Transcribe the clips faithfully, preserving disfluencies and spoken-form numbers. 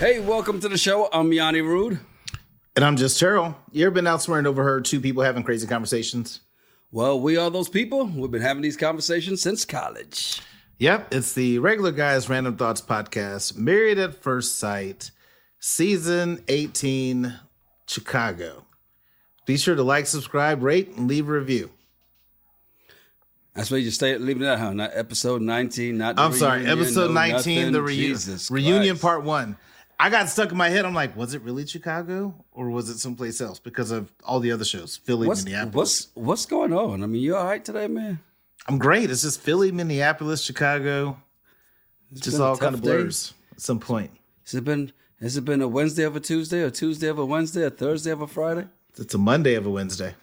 Hey, welcome to the show. I'm Yanni Rude. And I'm just Terrell. You ever been out somewhere and overheard two people having crazy conversations? Well, we are those people. We've been having these conversations since college. Yep, it's the Regular Guys Random Thoughts Podcast, Married at First Sight, Season eighteen, Chicago. Be sure to like, subscribe, rate, and leave a review. That's why you just stay leaving that, huh? Not episode nineteen, not the I'm sorry, reunion, episode no nineteen, nothing. the reu- Jesus reunion Christ. part one. I got stuck in my head. I'm like, was it really Chicago or was it someplace else? Because of all the other shows, Philly, What's, Minneapolis. what's, what's going on? I mean, you all right today, man? I'm great. It's just Philly, Minneapolis, Chicago. It's just been a all kind tough of blurs day. at some point. Has it been, has it been a Wednesday of a Tuesday, or Tuesday of a Wednesday, or Thursday of a Friday? It's a Monday of a Wednesday.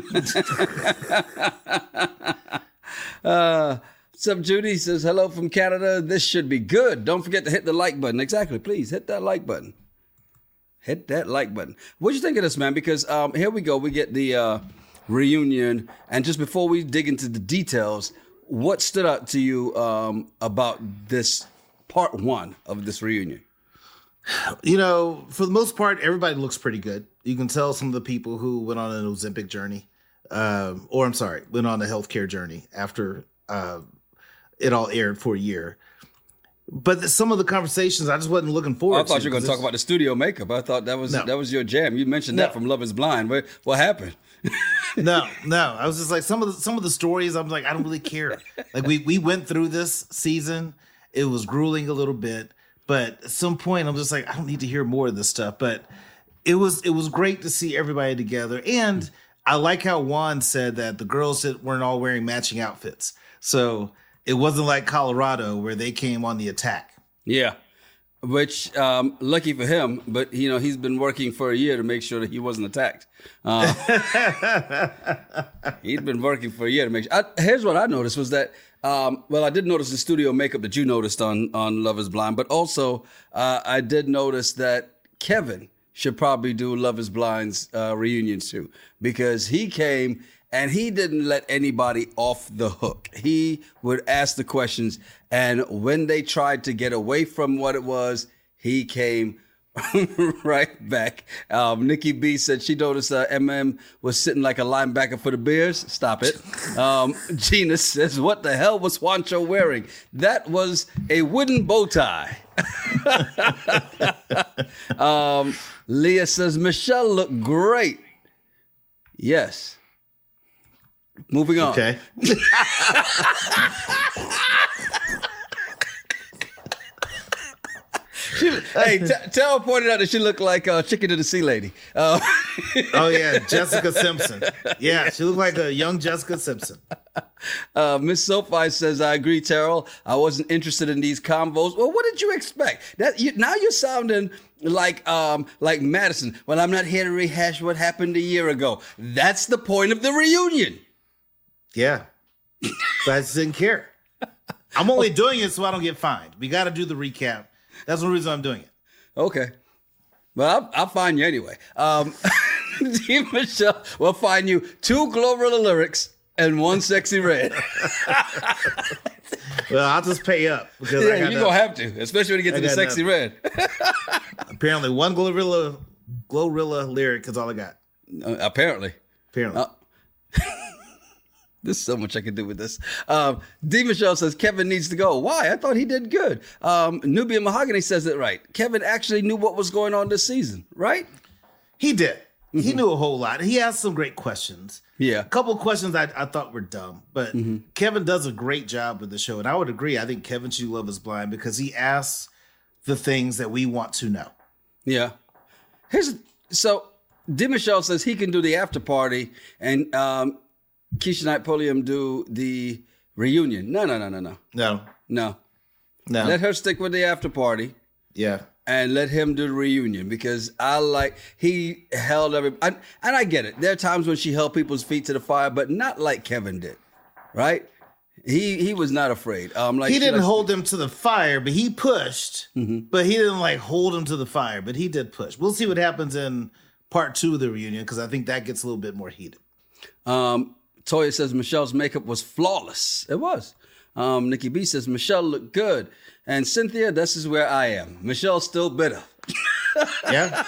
uh, what's up, Judy? Says, hello from Canada. This should be good. Don't forget to hit the like button. Exactly. Please hit that like button. Hit that like button. What'd you think of this, man? Because um, here we go. We get the uh, reunion. And just before we dig into the details, what stood out to you um, about this part one of this reunion? You know, for the most part, everybody looks pretty good. You can tell some of the people who went on an Ozempic journey, um, or I'm sorry, went on a healthcare journey after uh, it all aired for a year. But the, some of the conversations, I just wasn't looking forward to. I thought to, you were going to talk about the studio makeup. I thought that was no. that was your jam. You mentioned no. that from Love is Blind. What, what happened? no, no. I was just like, some of the some of the stories, I'm like, I don't really care. Like, we, we went through this season. It was grueling a little bit. But at some point, I'm just like, I don't need to hear more of this stuff. But it was it was great to see everybody together. And I like how Juan said that the girls that weren't all wearing matching outfits. So it wasn't like Colorado where they came on the attack. Yeah, which um, lucky for him. But, you know, he's been working for a year to make sure that he wasn't attacked. Uh, he'd been working for a year to make sure. I, here's what I noticed was that, um, well, I did notice the studio makeup that you noticed on, on Love is Blind. But also, uh, I did notice that Kevin should probably do Love is Blind's uh, reunions too, because he came and he didn't let anybody off the hook. He would ask the questions, and when they tried to get away from what it was, he came right back. Um, Nikki B said she noticed uh, M M was sitting like a linebacker for the Bears. Stop it. Um, Gina says, what the hell was Juancho wearing? That was a wooden bow tie. um, Leah says, Michelle looked great. Yes. Moving on. Okay. She, hey, t- Tara pointed out that she looked like uh, Chicken to the Sea Lady. Uh, oh, yeah, Jessica Simpson. Yeah, she looked like a young Jessica Simpson. Uh, Miss Sophie says, I agree, Terrell. I wasn't interested in these convos. Well, what did you expect? That you, now you're sounding like um, like Madison. Well, I'm not here to rehash what happened a year ago. That's the point of the reunion. Yeah, but I just didn't care. I'm only doing it so I don't get fined. We got to do the recap. That's the reason I'm doing it. Okay. Well, I'll, I'll find you anyway. Um, Michelle, we'll find you two Glorilla lyrics and one sexy red. Well, I'll just pay up. Because Yeah, I you're going to have to, especially when you get I to the sexy nothing. red. Apparently, one Glorilla, Glorilla lyric is all I got. Uh, apparently. Apparently. Uh, There's so much I can do with this. Um, D. Michelle says, Kevin needs to go. Why? I thought he did good. Um, Nubia Mahogany says it right. Kevin actually knew what was going on this season, right? He did. Mm-hmm. He knew a whole lot. He asked some great questions. Yeah. A couple of questions I, I thought were dumb, but mm-hmm. Kevin does a great job with the show. And I would agree. I think Kevin should Love is Blind because he asks the things that we want to know. Yeah. Here's So, D. Michelle says he can do the after party and um, Keisha Knight Pulliam do the reunion. No, no, no, no, no. No. No. No. Let her stick with the after party. Yeah. And let him do the reunion because I like, he held every, I, and I get it. There are times when she held people's feet to the fire, but not like Kevin did, right? He he was not afraid. Um, like he didn't likes, hold him to the fire, but he pushed, mm-hmm. but he didn't like hold him to the fire, but he did push. We'll see what happens in part two of the reunion because I think that gets a little bit more heated. Um, Toya says Michelle's makeup was flawless. It was. Um, Nikki B says Michelle looked good. And Cynthia, this is where I am. Michelle's still bitter. Yeah.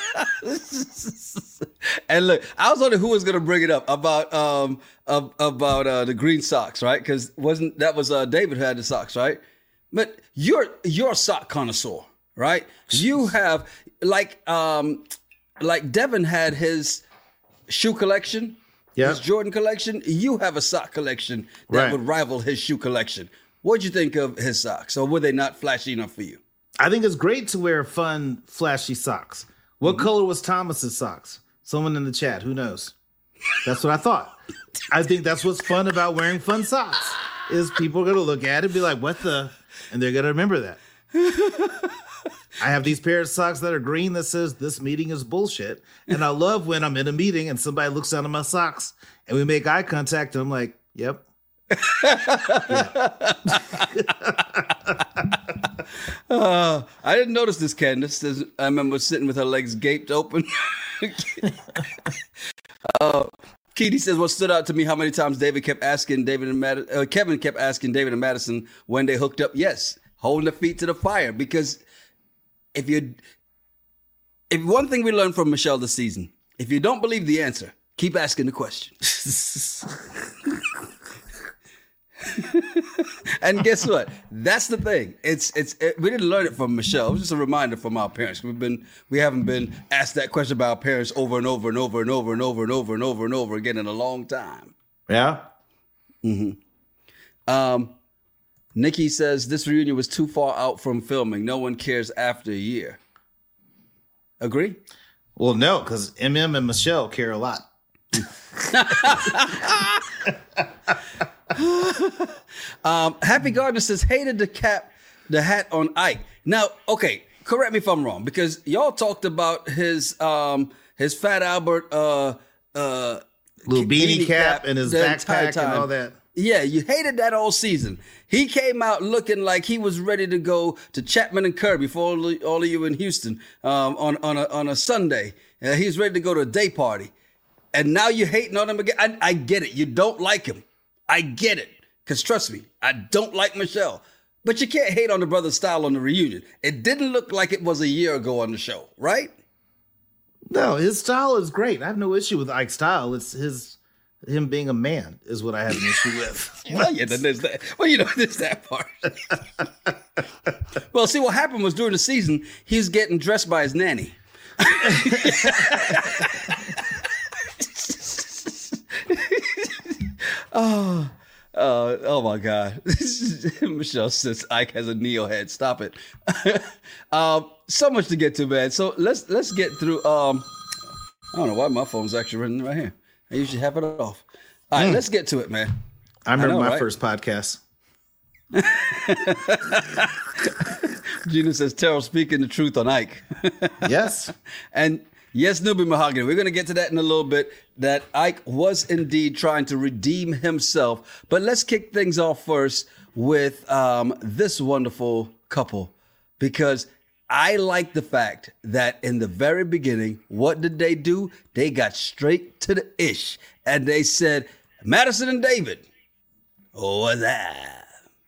And look, I was wondering who was going to bring it up about um ab- about uh, the green socks, right? Because wasn't that was uh, David who had the socks, right? But you're you're a sock connoisseur, right? You have like um like Devin had his shoe collection, yeah. his Jordan collection. You have a sock collection that right. would rival his shoe collection. What'd you think of his socks, or were they not flashy enough for you? I think it's great to wear fun, flashy socks. What mm-hmm. color was Thomas's socks? Someone in the chat, who knows? That's what I thought. I think that's what's fun about wearing fun socks, is people are going to look at it and be like, what the? And they're going to remember that. I have these pair of socks that are green that says this meeting is bullshit. And I love when I'm in a meeting and somebody looks down at my socks and we make eye contact and I'm like, yep. uh, I didn't notice this, Candace. There's, I remember sitting with her legs gaped open. uh, Keith says, what stood out to me, how many times David kept asking David and Mad- uh, Kevin kept asking David and Madison when they hooked up. Yes, holding their feet to the fire. Because if you, if one thing we learned from Michelle this season, if you don't believe the answer, keep asking the question. And guess what? That's the thing. It's it's it, we didn't learn it from Michelle. It was just a reminder from our parents. We've been we haven't been asked that question by our parents over and over and over and over and over and over and over and over again in a long time. Yeah. Mm-hmm. Um, Nikki says this reunion was too far out from filming. No one cares after a year. Agree? Well, no, because M M and Michelle care a lot. um, Happy Gardner says hated the cap, the hat on Ike. Now, okay, correct me if I'm wrong, because y'all talked about his um his Fat Albert uh uh little beanie, beanie cap, cap and his backpack and all that. Yeah, you hated that all season. He came out looking like he was ready to go to Chapman and Kirby for all of, all of you in Houston um, on on a on a Sunday. Uh, he was ready to go to a day party, and now you're hating on him again. I, I get it. You don't like him. I get it. Because trust me, I don't like Michelle. But you can't hate on the brother's style on the reunion. It didn't look like it was a year ago on the show, right? No, his style is great. I have no issue with Ike's style. It's his him being a man is what I have an issue with. Well, yeah, then there's that. Well, you know, there's that part. Well, see, what happened was during the season, he was getting dressed by his nanny. oh, uh, oh my God. Michelle says Ike has a Neo head. Stop it. um, so much to get to, man. So let's let's get through. Um, I don't know why my phone's actually running right here. I usually have it off. All right, mm. let's get to it, man. I remember I know, my right? first podcast. Gina says, Terrell speaking the truth on Ike. Yes. And yes, Newbie Mahogany, we're going to get to that in a little bit, that Ike was indeed trying to redeem himself. But let's kick things off first with um, this wonderful couple, because I like the fact that in the very beginning, what did they do? They got straight to the ish. And they said, Madison and David, what's that?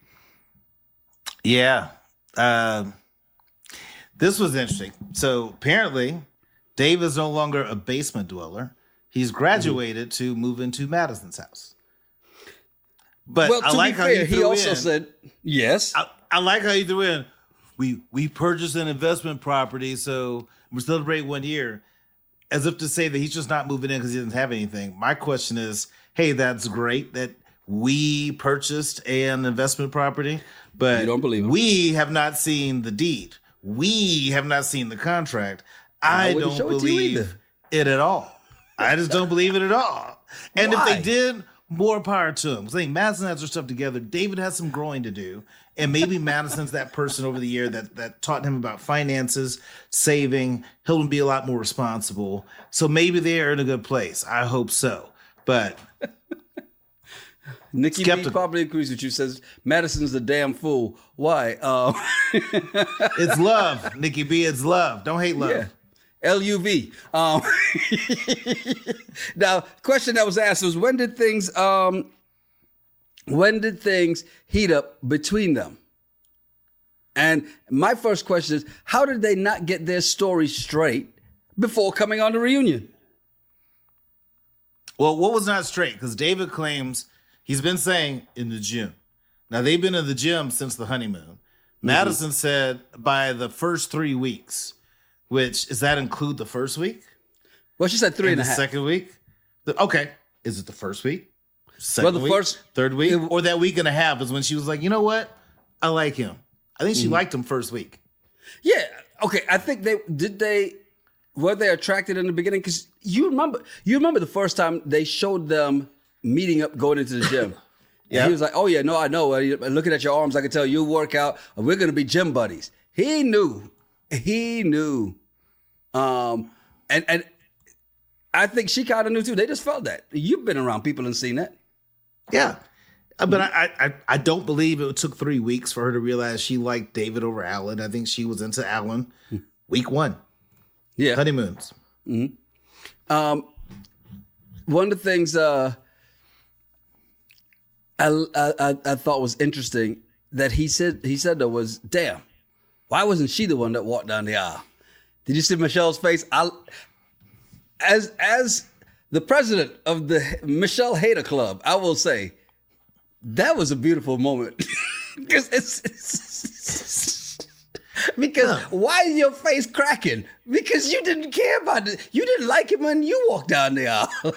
Yeah. Uh, this was interesting. So apparently, Dave is no longer a basement dweller. He's graduated mm-hmm. to move into Madison's house. But well, I like how fair, he, he also in, said, yes. I, I like how he threw in, we we purchased an investment property, so we're celebrating one year, as if to say that he's just not moving in because he doesn't have anything. My question is, hey, that's great that we purchased an investment property, but you don't believe him. We have not seen the deed. We have not seen the contract. I, I don't believe it, it at all. I just don't believe it at all. And Why? If they did, more power to them. I think Madison has her stuff together. David has some growing to do. And maybe Madison's that person over the year that, that taught him about finances, saving. He'll be a lot more responsible. So maybe they're in a good place. I hope so. But Nikki B probably agrees with you, says Madison's a damn fool. Why? Uh, it's love, Nikki B. It's love. Don't hate love. Yeah. L U V. Um, now, question that was asked was, when did things um, when did things heat up between them? And my first question is, how did they not get their story straight before coming on the reunion? Well, what was not straight? Because David claims he's been saying in the gym. Now, they've been in the gym since the honeymoon. Mm-hmm. Madison said by the first three weeks, which, does that include the first week? Well, she said three and, and a half. The second week? The, okay. Is it the first week? Second well, the week? first, third week? It, or that week and a half is when she was like, you know what? I like him. I think she mm-hmm. liked him first week. Yeah. Okay. I think they, did they, were they attracted in the beginning? Because you remember, you remember the first time they showed them meeting up, going into the gym. Yeah. He was like, oh, yeah, no, I know. Looking at your arms, I can tell you work out. We're going to be gym buddies. He knew. He knew. Um, and, and I think she kind of knew, too. They just felt that. You've been around people and seen that. Yeah. But I, I I don't believe it took three weeks for her to realize she liked David over Alan. I think she was into Alan week one. Yeah. Honeymoons. Mm-hmm. Um, one of the things uh, I, I I thought was interesting that he said he said though was, damn, why wasn't she the one that walked down the aisle? Did you see Michelle's face? I, as as the president of the Michelle Hater Club, I will say, that was a beautiful moment. Because it's, it's because why is your face cracking? Because you didn't care about it. You didn't like him when you walked down the aisle.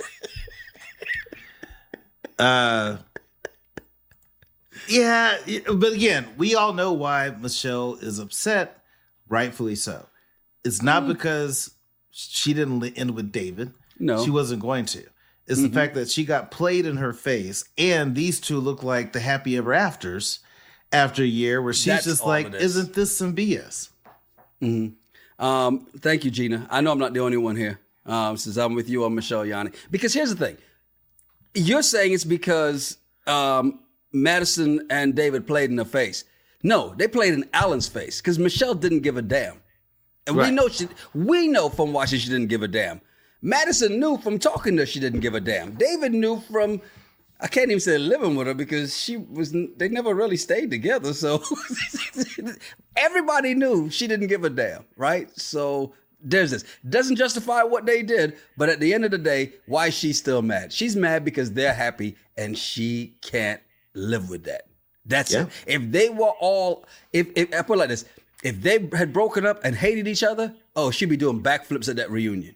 uh, yeah, but again, we all know why Michelle is upset, rightfully so. It's not mm. because she didn't end with David. No, she wasn't going to. It's mm-hmm. the fact that she got played in her face, and these two look like the happy ever afters after a year where she's That's just like, is. isn't this some B S? Mm-hmm. Um, thank you, Gina. I know I'm not the only one here, um, since I'm with you on Michelle, Yanni. Because here's the thing. You're saying it's because um, Madison and David played in her face. No, they played in Alan's face because Michelle didn't give a damn. And right. we know she, we know from watching she didn't give a damn. Madison knew from talking to her she didn't give a damn. David knew from, I can't even say living with her because she was, they never really stayed together. So everybody knew she didn't give a damn, right? So there's this. Doesn't justify what they did, but at the end of the day, why is she still mad? She's mad because they're happy and she can't live with that. That's yeah. it. If they were all, if, if I put it like this, if they had broken up and hated each other, oh, she'd be doing backflips at that reunion.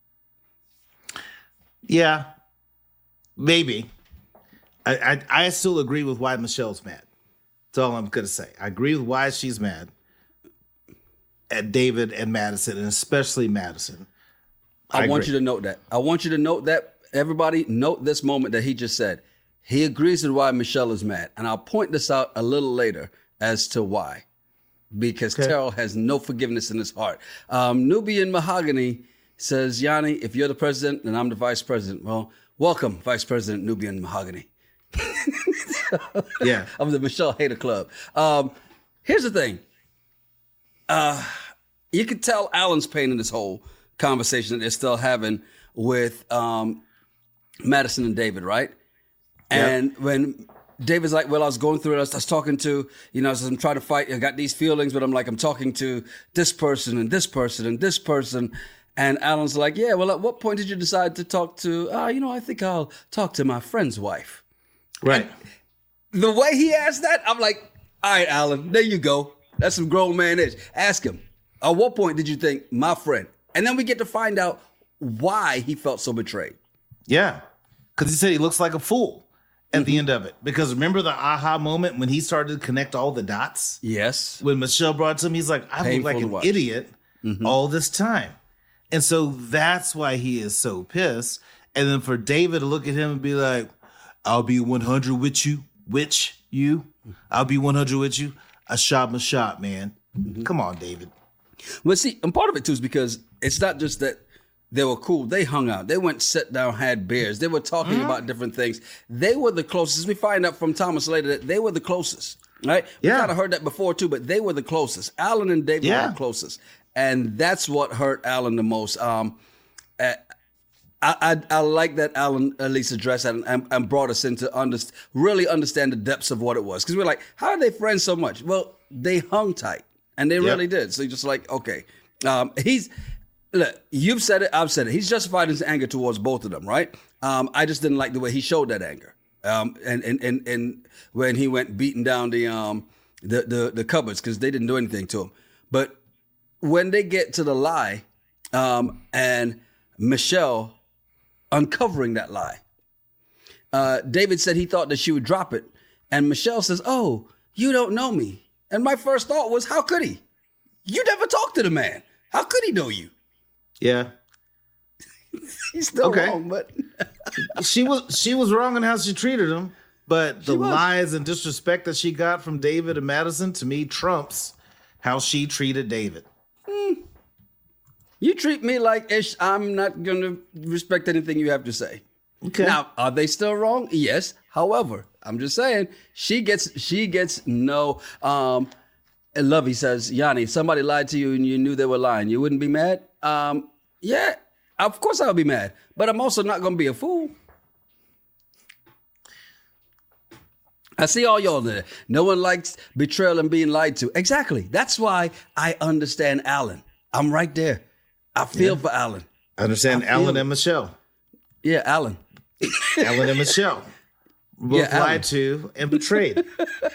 Yeah, maybe. I, I I still agree with why Michelle's mad. That's all I'm going to say. I agree with why she's mad at David and Madison, and especially Madison. I, I want you to note that. I want you to note that. Everybody note this moment that he just said. He agrees with why Michelle is mad. And I'll point this out a little later as to why. Because okay. Terrell has no forgiveness in his heart. Um, Nubian Mahogany says, Yanni, if you're the president, then I'm the vice president. Well, welcome, Vice President Nubian Mahogany. yeah. Of the Michelle Hater Club. Um, here's the thing. Uh, you can tell Alan's pain in this whole conversation that they're still having with um, Madison and David, right? And yep. when David's like, well, I was going through it. I was, I was talking to, you know, I was, I'm trying to fight. I got these feelings, but I'm like, I'm talking to this person and this person and this person. And Alan's like, yeah, well, at what point did you decide to talk to, uh, you know, I think I'll talk to my friend's wife. Right. And the way he asked that, I'm like, all right, Alan, there you go. That's some grown man ish. Ask him, at what point did you think my friend? And then we get to find out why he felt so betrayed. Yeah. Because he said he looks like a fool at mm-hmm. the end of it. Because remember the aha moment when he started to connect all the dots? Yes. When Michelle brought it to him, he's like, I look like an watch. idiot mm-hmm. all this time. And so that's why he is so pissed. And then for David to look at him and be like, I'll be one hundred with you, which you, I'll be one hundred with you. I shot my shot, man. Mm-hmm. Come on, David. Well, see, and part of it too is because it's not just that they were cool. They hung out. They went, sat down, had beers. They were talking mm-hmm. about different things. They were the closest. We find out from Thomas later that they were the closest, right? Yeah. We kind of heard that before too, but they were the closest. Alan and David yeah. were the closest. And that's what hurt Alan the most. Um, uh, I, I I like that Alan at least addressed that and, and, and brought us into under, really understand the depths of what it was. Because we're like, how are they friends so much? Well, they hung tight, and they yep. really did. So you're just like, okay, um, he's look. You've said it. I've said it. He's justified his anger towards both of them, right? Um, I just didn't like the way he showed that anger, um, and, and and and when he went beating down the um the the, the cupboards because they didn't do anything to him. But when they get to the lie, um, and Michelle uncovering that lie. Uh, David said he thought that she would drop it. And Michelle says, oh, you don't know me. And my first thought was, how could he? You never talked to the man. How could he know you? Yeah. He's still okay. wrong, but... she was she was wrong in how she treated him. But the lies and disrespect that she got from David and Madison, to me, trumps how she treated David. Hmm. You treat me like ish, I'm not going to respect anything you have to say. Okay. Now, are they still wrong? Yes. However, I'm just saying, she gets she gets no. Um, and Lovey says, Yanni, if somebody lied to you and you knew they were lying, you wouldn't be mad? Um, yeah, of course I would be mad. But I'm also not going to be a fool. I see all y'all there. No one likes betrayal and being lied to. Exactly. That's why I understand Alan. I'm right there. I feel yeah. for Alan. I understand I Alan and Michelle. Yeah, Alan. Alan and Michelle. Both yeah, lied Alan. to and betrayed.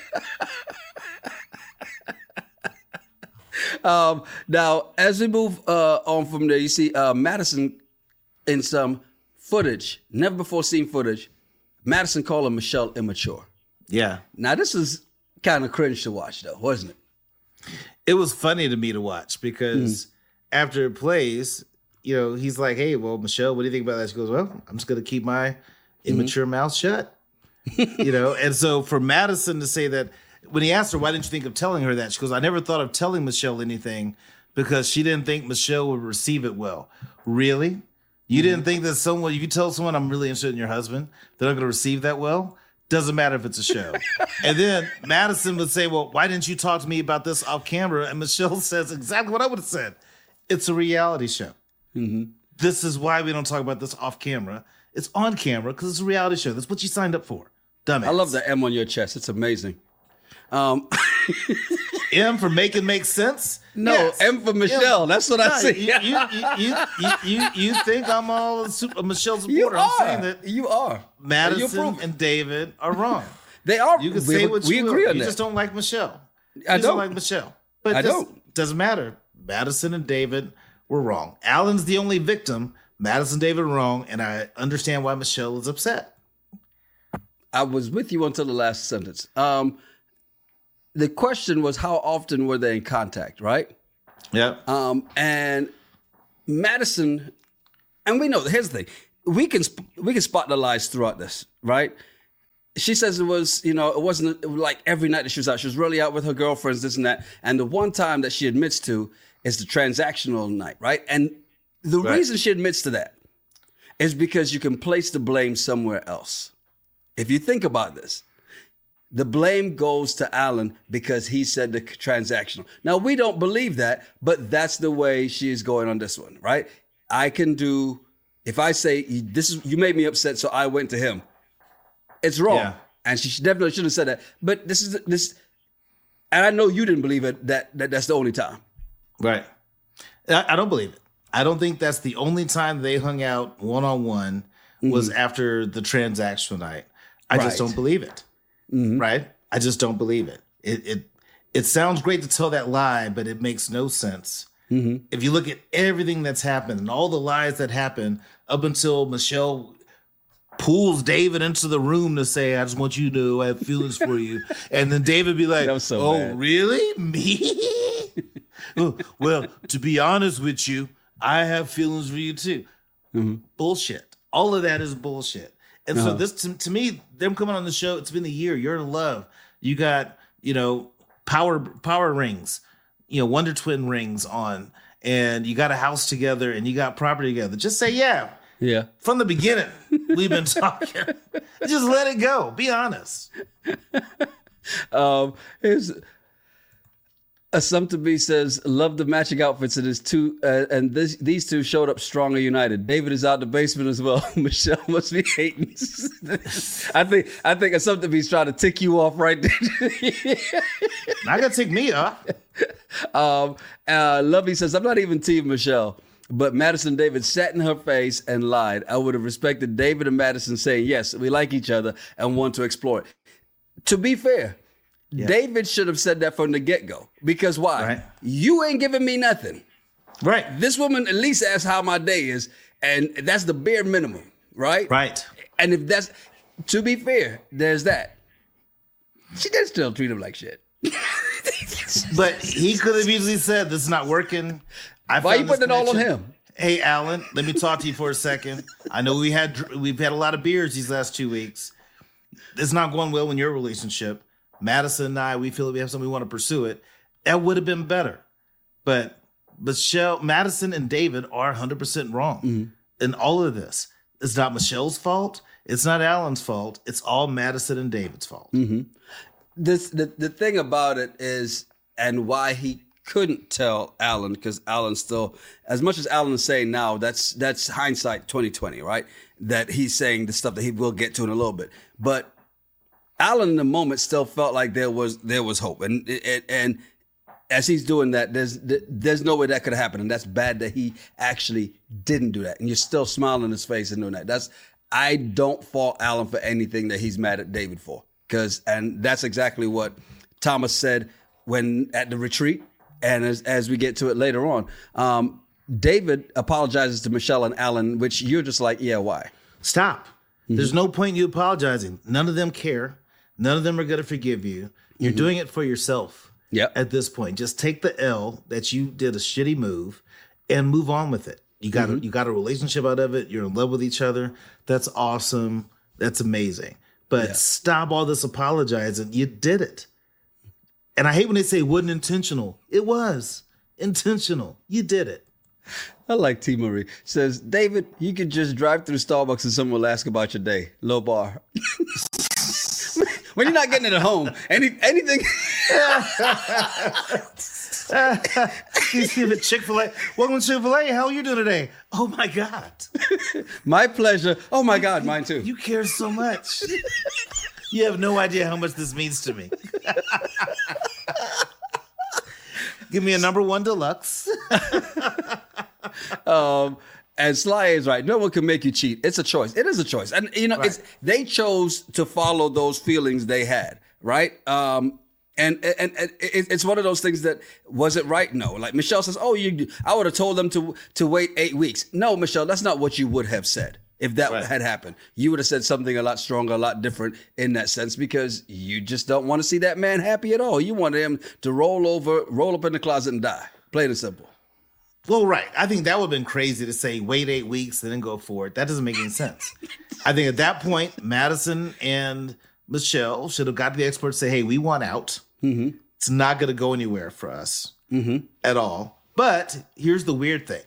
um, now, as we move uh, on from there, you see uh, Madison in some footage, never before seen footage. Madison calling Michelle immature. Yeah. Now, this is kind of cringe to watch, though, wasn't it? It was funny to me to watch because... Mm. After it plays, you know, he's like, hey, well, Michelle, what do you think about that? She goes, well, I'm just going to keep my immature mm-hmm. mouth shut. You know, and so for Madison to say that, when he asked her, why didn't you think of telling her that? She goes, I never thought of telling Michelle anything because she didn't think Michelle would receive it well. Really? You mm-hmm. didn't think that someone, if you tell someone I'm really interested in your husband, they're not going to receive that well? Doesn't matter if it's a show. And then Madison would say, well, why didn't you talk to me about this off camera? And Michelle says exactly what I would have said. It's a reality show. Mm-hmm. This is why we don't talk about this off camera. It's on camera because it's a reality show. That's what you signed up for. Dumbass. I love the M on your chest. It's amazing. Um, M for make it make sense? No, yes. M for Michelle. M. That's what no, I say. You, you, you, you, you, you think I'm all a, super, a Michelle supporter. You are. I'm saying that you are. Madison and David are wrong. They are. You can we, say what we you agree will. on You that. just don't like Michelle. You I just don't. don't like Michelle. But I this don't. Doesn't matter. Madison and David were wrong. Alan's the only victim. Madison and David were wrong, and I understand why Michelle is upset. I was with you until the last sentence. Um, the question was, how often were they in contact, right? Yeah. Um, and Madison, and we know, here's the thing. We can we can spot the lies throughout this, right? She says it was, you know, it wasn't it was like every night that she was out. She was really out with her girlfriends, this and that. And the one time that she admits to is the transactional night, right? And the right. reason she admits to that is because you can place the blame somewhere else. If you think about this, the blame goes to Alan because he said the transactional. Now, we don't believe that, but that's the way she is going on this one, right? I can do, if I say, this is you made me upset, so I went to him. It's wrong. Yeah. And she definitely should have said that. But this is, this, and I know you didn't believe it, that, that that's the only time. Right. I, I don't believe it. I don't think that's the only time they hung out one-on-one mm-hmm. was after the transactional night. I right. just don't believe it. Mm-hmm. Right? I just don't believe it. It it it sounds great to tell that lie, but it makes no sense. Mm-hmm. If you look at everything that's happened and all the lies that happened up until Michelle pulls David into the room to say, I just want you to know I have feelings for you. And then David be like, so oh, bad. Really? Me? Well, to be honest with you, I have feelings for you too. Mm-hmm. Bullshit. All of that is bullshit. And uh-huh. so this, to, to me, them coming on the show, it's been a year. You're in love. You got, you know, power power rings, you know, Wonder Twin rings on, and you got a house together and you got property together. Just say, yeah. Yeah. From the beginning, we've been talking. Just let it go. Be honest. um, here's, Assumpta B says, love the matching outfits. It is two, uh, and this, these two showed up strong and united. David is out the basement as well. Michelle must be hating. I think I think Assumpta B's trying to tick you off right there. Not gonna tick me off. um, uh, Lovey says, I'm not even Team Michelle, but Madison David sat in her face and lied. I would have respected David and Madison saying, yes, we like each other and want to explore it. To be fair, yeah. David should have said that from the get-go. Because why? Right. You ain't giving me nothing. Right. This woman at least asked how my day is, and that's the bare minimum, right? Right. And if that's, to be fair, there's that. She did still treat him like shit. But he could have easily said, this is not working. I Why are you putting it all on him? Hey, Alan, let me talk to you for a second. I know we had, we've had a lot of beers these last two weeks. It's not going well in your relationship. Madison and I, we feel that we have something we want to pursue it. That would have been better. But Michelle, Madison and David are one hundred percent wrong mm-hmm. in all of this. It's not Michelle's fault. It's not Alan's fault. It's all Madison and David's fault. Mm-hmm. This the, the thing about it is, and why he couldn't tell Alan, because Alan still, as much as Alan is saying now, that's that's hindsight twenty twenty, right? That he's saying the stuff that he will get to in a little bit. But Alan in the moment still felt like there was there was hope, and and, and as he's doing that, there's there's no way that could have happened, and that's bad that he actually didn't do that. And you're still smiling in his face and doing that. That's I don't fault Alan for anything that he's mad at David for, because and that's exactly what Thomas said when at the retreat, and as as we get to it later on, um, David apologizes to Michelle and Alan, which you're just like, yeah, why? Stop. Mm-hmm. There's no point in you apologizing. None of them care. None of them are going to forgive you. You're mm-hmm. doing it for yourself. Yep. At this point, just take the L that you did a shitty move and move on with it. You got mm-hmm. a, you got a relationship out of it. You're in love with each other. That's awesome. That's amazing. But yeah. stop all this apologizing. You did it. And I hate when they say it wasn't intentional. It was intentional. You did it. I like T. Marie. Says, David, you could just drive through Starbucks and someone will ask about your day. Low bar. When you're not getting it at home, any anything. Excuse me, Chick-fil-A. Welcome to Chick-fil-A. How are you doing today? Oh, my God. My pleasure. Oh, my God, mine too. You care so much. You have no idea how much this means to me. Give me a number one deluxe. um, and Sly is right. No one can make you cheat. It's a choice. It is a choice. And, you know, right. it's they chose to follow those feelings they had, right? Um, and, and, and it's one of those things that, was it right? No. Like Michelle says, oh, you. I would have told them to, to wait eight weeks. No, Michelle, that's not what you would have said. If that right. had happened, you would have said something a lot stronger, a lot different in that sense, because you just don't want to see that man happy at all. You want him to roll over, roll up in the closet and die. Plain and simple. Well, right. I think that would have been crazy to say, wait eight weeks and then go for it. That doesn't make any sense. I think at that point, Madison and Michelle should have got to the experts and say, hey, we want out. Mm-hmm. It's not going to go anywhere for us mm-hmm. at all. But here's the weird thing.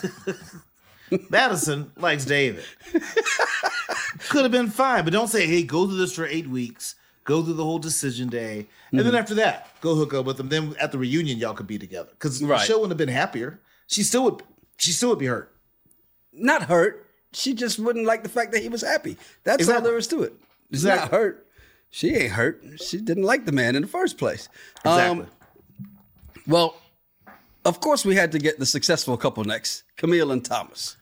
Madison likes David. Could have been fine, but don't say, hey, go through this for eight weeks. Go through the whole decision day. And mm-hmm. then after that, go hook up with them. Then at the reunion, y'all could be together. Because right. Michelle wouldn't have been happier. She still would she still would be hurt. Not hurt. She just wouldn't like the fact that he was happy. That's exactly. all there is to it. She's exactly. not hurt. She ain't hurt. She didn't like the man in the first place. Exactly. Um, well, of course we had to get the successful couple next. Camille and Thomas.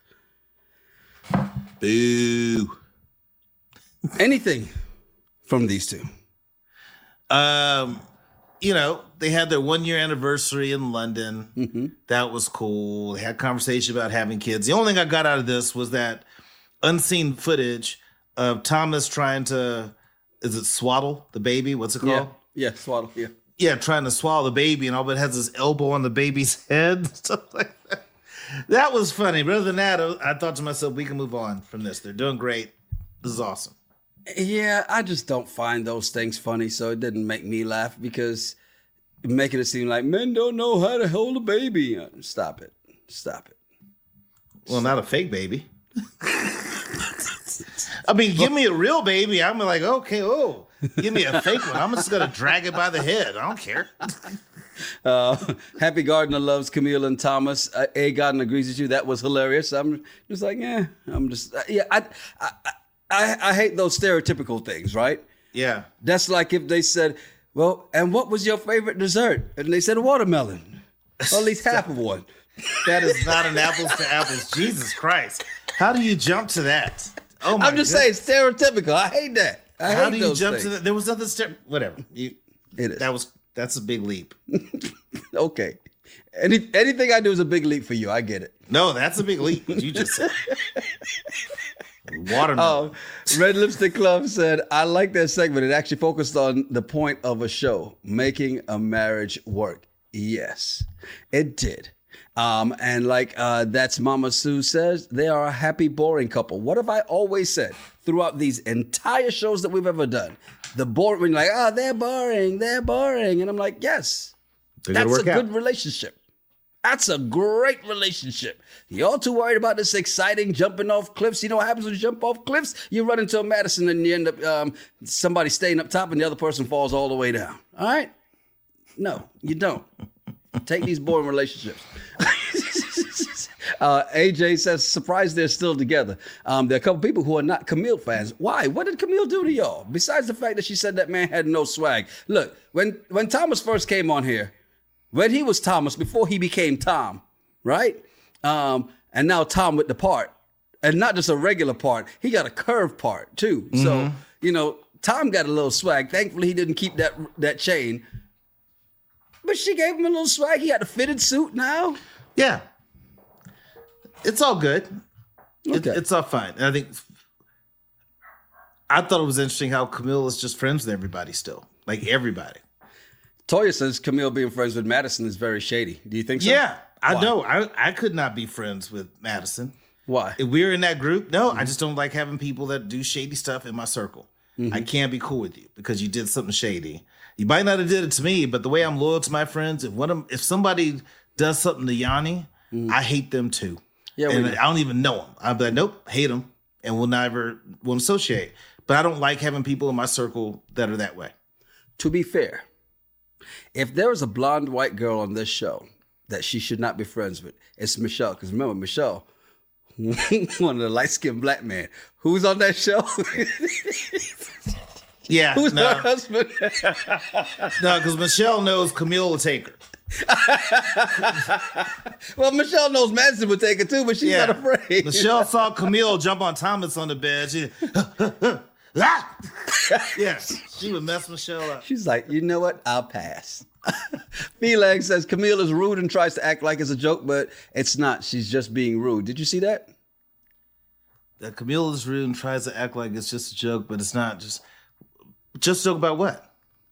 Boo. Anything from these two? Um, you know, they had their one year anniversary in London. Mm-hmm. That was cool. They had conversation about having kids. The only thing I got out of this was that unseen footage of Thomas trying to, is it swaddle the baby? What's it called? Yeah, yeah swaddle, yeah. Yeah, trying to swallow the baby, and all but has his elbow on the baby's head. Stuff like that. That was funny. But other than that, I thought to myself, we can move on from this. They're doing great. This is awesome. Yeah, I just don't find those things funny, so it didn't make me laugh because making it seem like men don't know how to hold a baby. Stop it. Stop it. Well, not a fake baby. I mean, give me a real baby. I'm like, okay, oh, give me a fake one. I'm just going to drag it by the head. I don't care. Uh, Happy Gardner loves Camille and Thomas. Uh, A Garden agrees with you. That was hilarious. I'm just like, yeah, I'm just, uh, yeah, I, I, I, I hate those stereotypical things, right? Yeah. That's like if they said, well, and what was your favorite dessert? And they said watermelon, or at least half of one. That is not an apples to apples. Jesus Christ. How do you jump to that? Oh my I'm just goodness. saying stereotypical. I hate that. I How hate do you those jump things. to that? There was other step. Whatever. You, It is. That was that's a big leap. Okay. Any anything I do is a big leap for you. I get it. No, that's a big leap. What you just said. Watermelon. Oh, Red Lipstick Club said, I like that segment. It actually focused on the point of a show, making a marriage work. Yes, it did. Um, and like uh, that's Mama Sue says, they are a happy, boring couple. What have I always said throughout these entire shows that we've ever done? The boring, when you're like, oh, they're boring, they're boring. And I'm like, yes, They're gonna that's a work out. good relationship. That's a great relationship. You're all too worried about this exciting jumping off cliffs. You know what happens when you jump off cliffs? You run into a Madison and you end up um, somebody staying up top and the other person falls all the way down. All right? No, you don't. Take these boring relationships. uh, A J says, surprised they're still together. Um, there are a couple people who are not Camille fans. Why? What did Camille do to y'all? Besides the fact that she said that man had no swag. Look, when, when Thomas first came on here, when he was Thomas, before he became Tom, right? Um, and now Tom with the part. And not just a regular part. He got a curved part, too. Mm-hmm. So, you know, Tom got a little swag. Thankfully, he didn't keep that that chain. But she gave him a little swag. He had a fitted suit now. Yeah. It's all good. It, Okay. it's all fine. And I think I thought it was interesting how Camille is just friends with everybody still. Like everybody. Toya says Camille being friends with Madison is very shady. Do you think so? Yeah, I Why? know. I, I could not be friends with Madison. Why? If we're in that group, no, mm-hmm. I just don't like having people that do shady stuff in my circle. Mm-hmm. I can't be cool with you because you did something shady. You might not have did it to me, but the way I'm loyal to my friends, if one of, if somebody does something to Yanni, mm-hmm. I hate them too. Yeah, and I don't even know them. I'm like, nope, hate them, and we'll never won't associate. But I don't like having people in my circle that are that way. To be fair, if there was a blonde white girl on this show that she should not be friends with, it's Michelle. Because remember, Michelle, one of the light-skinned black men, who's on that show? Yeah, who's no. her husband? No, because Michelle knows Camille will take her. Well, Michelle knows Madison would take it too, but she's Yeah. not afraid. Michelle saw Camille jump on Thomas on the bed. She, ah! Yes, she would mess Michelle up. She's like, you know what? I'll pass. Felix says Camille is rude and tries to act like it's a joke, but it's not. She's just being rude. Did you see that? That Camille is rude and tries to act like it's just a joke, but it's not. Just, just a joke about what?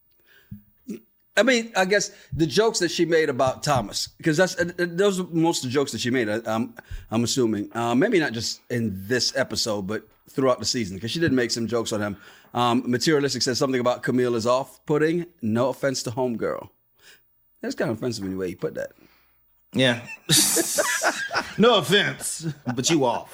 I mean, I guess the jokes that she made about Thomas, because that's uh, those are most of the jokes that she made. I, I'm I'm assuming, uh, maybe not just in this episode, but throughout the season, because she did make some jokes on him. Um, Materialistic says something about Camille is off-putting. No offense to homegirl. That's kind of offensive in the way you put that. Yeah. No offense, but you off.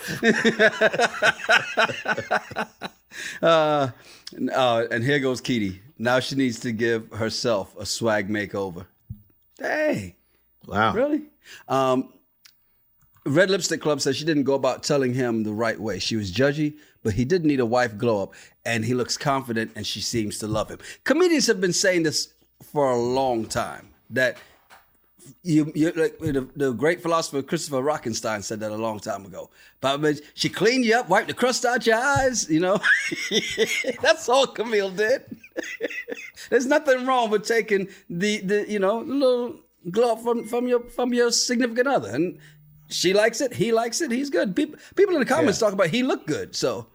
uh, uh, and here goes Keedy. Now she needs to give herself a swag makeover. Hey. Wow. Really? Um, Red Lipstick Club says she didn't go about telling him the right way. She was judgy, but he did need a wife glow up, and he looks confident, and she seems to love him. Comedians have been saying this for a long time, that you, you like the, the great philosopher Christopher Rockenstein said that a long time ago. But I mean, she cleaned you up, wiped the crust out your eyes, you know. That's all Camille did. There's nothing wrong with taking the, the you know, little glow from, from your from your significant other. And she likes it, he likes it, he's good. People people in the comments Yeah. talk about he looked good, so.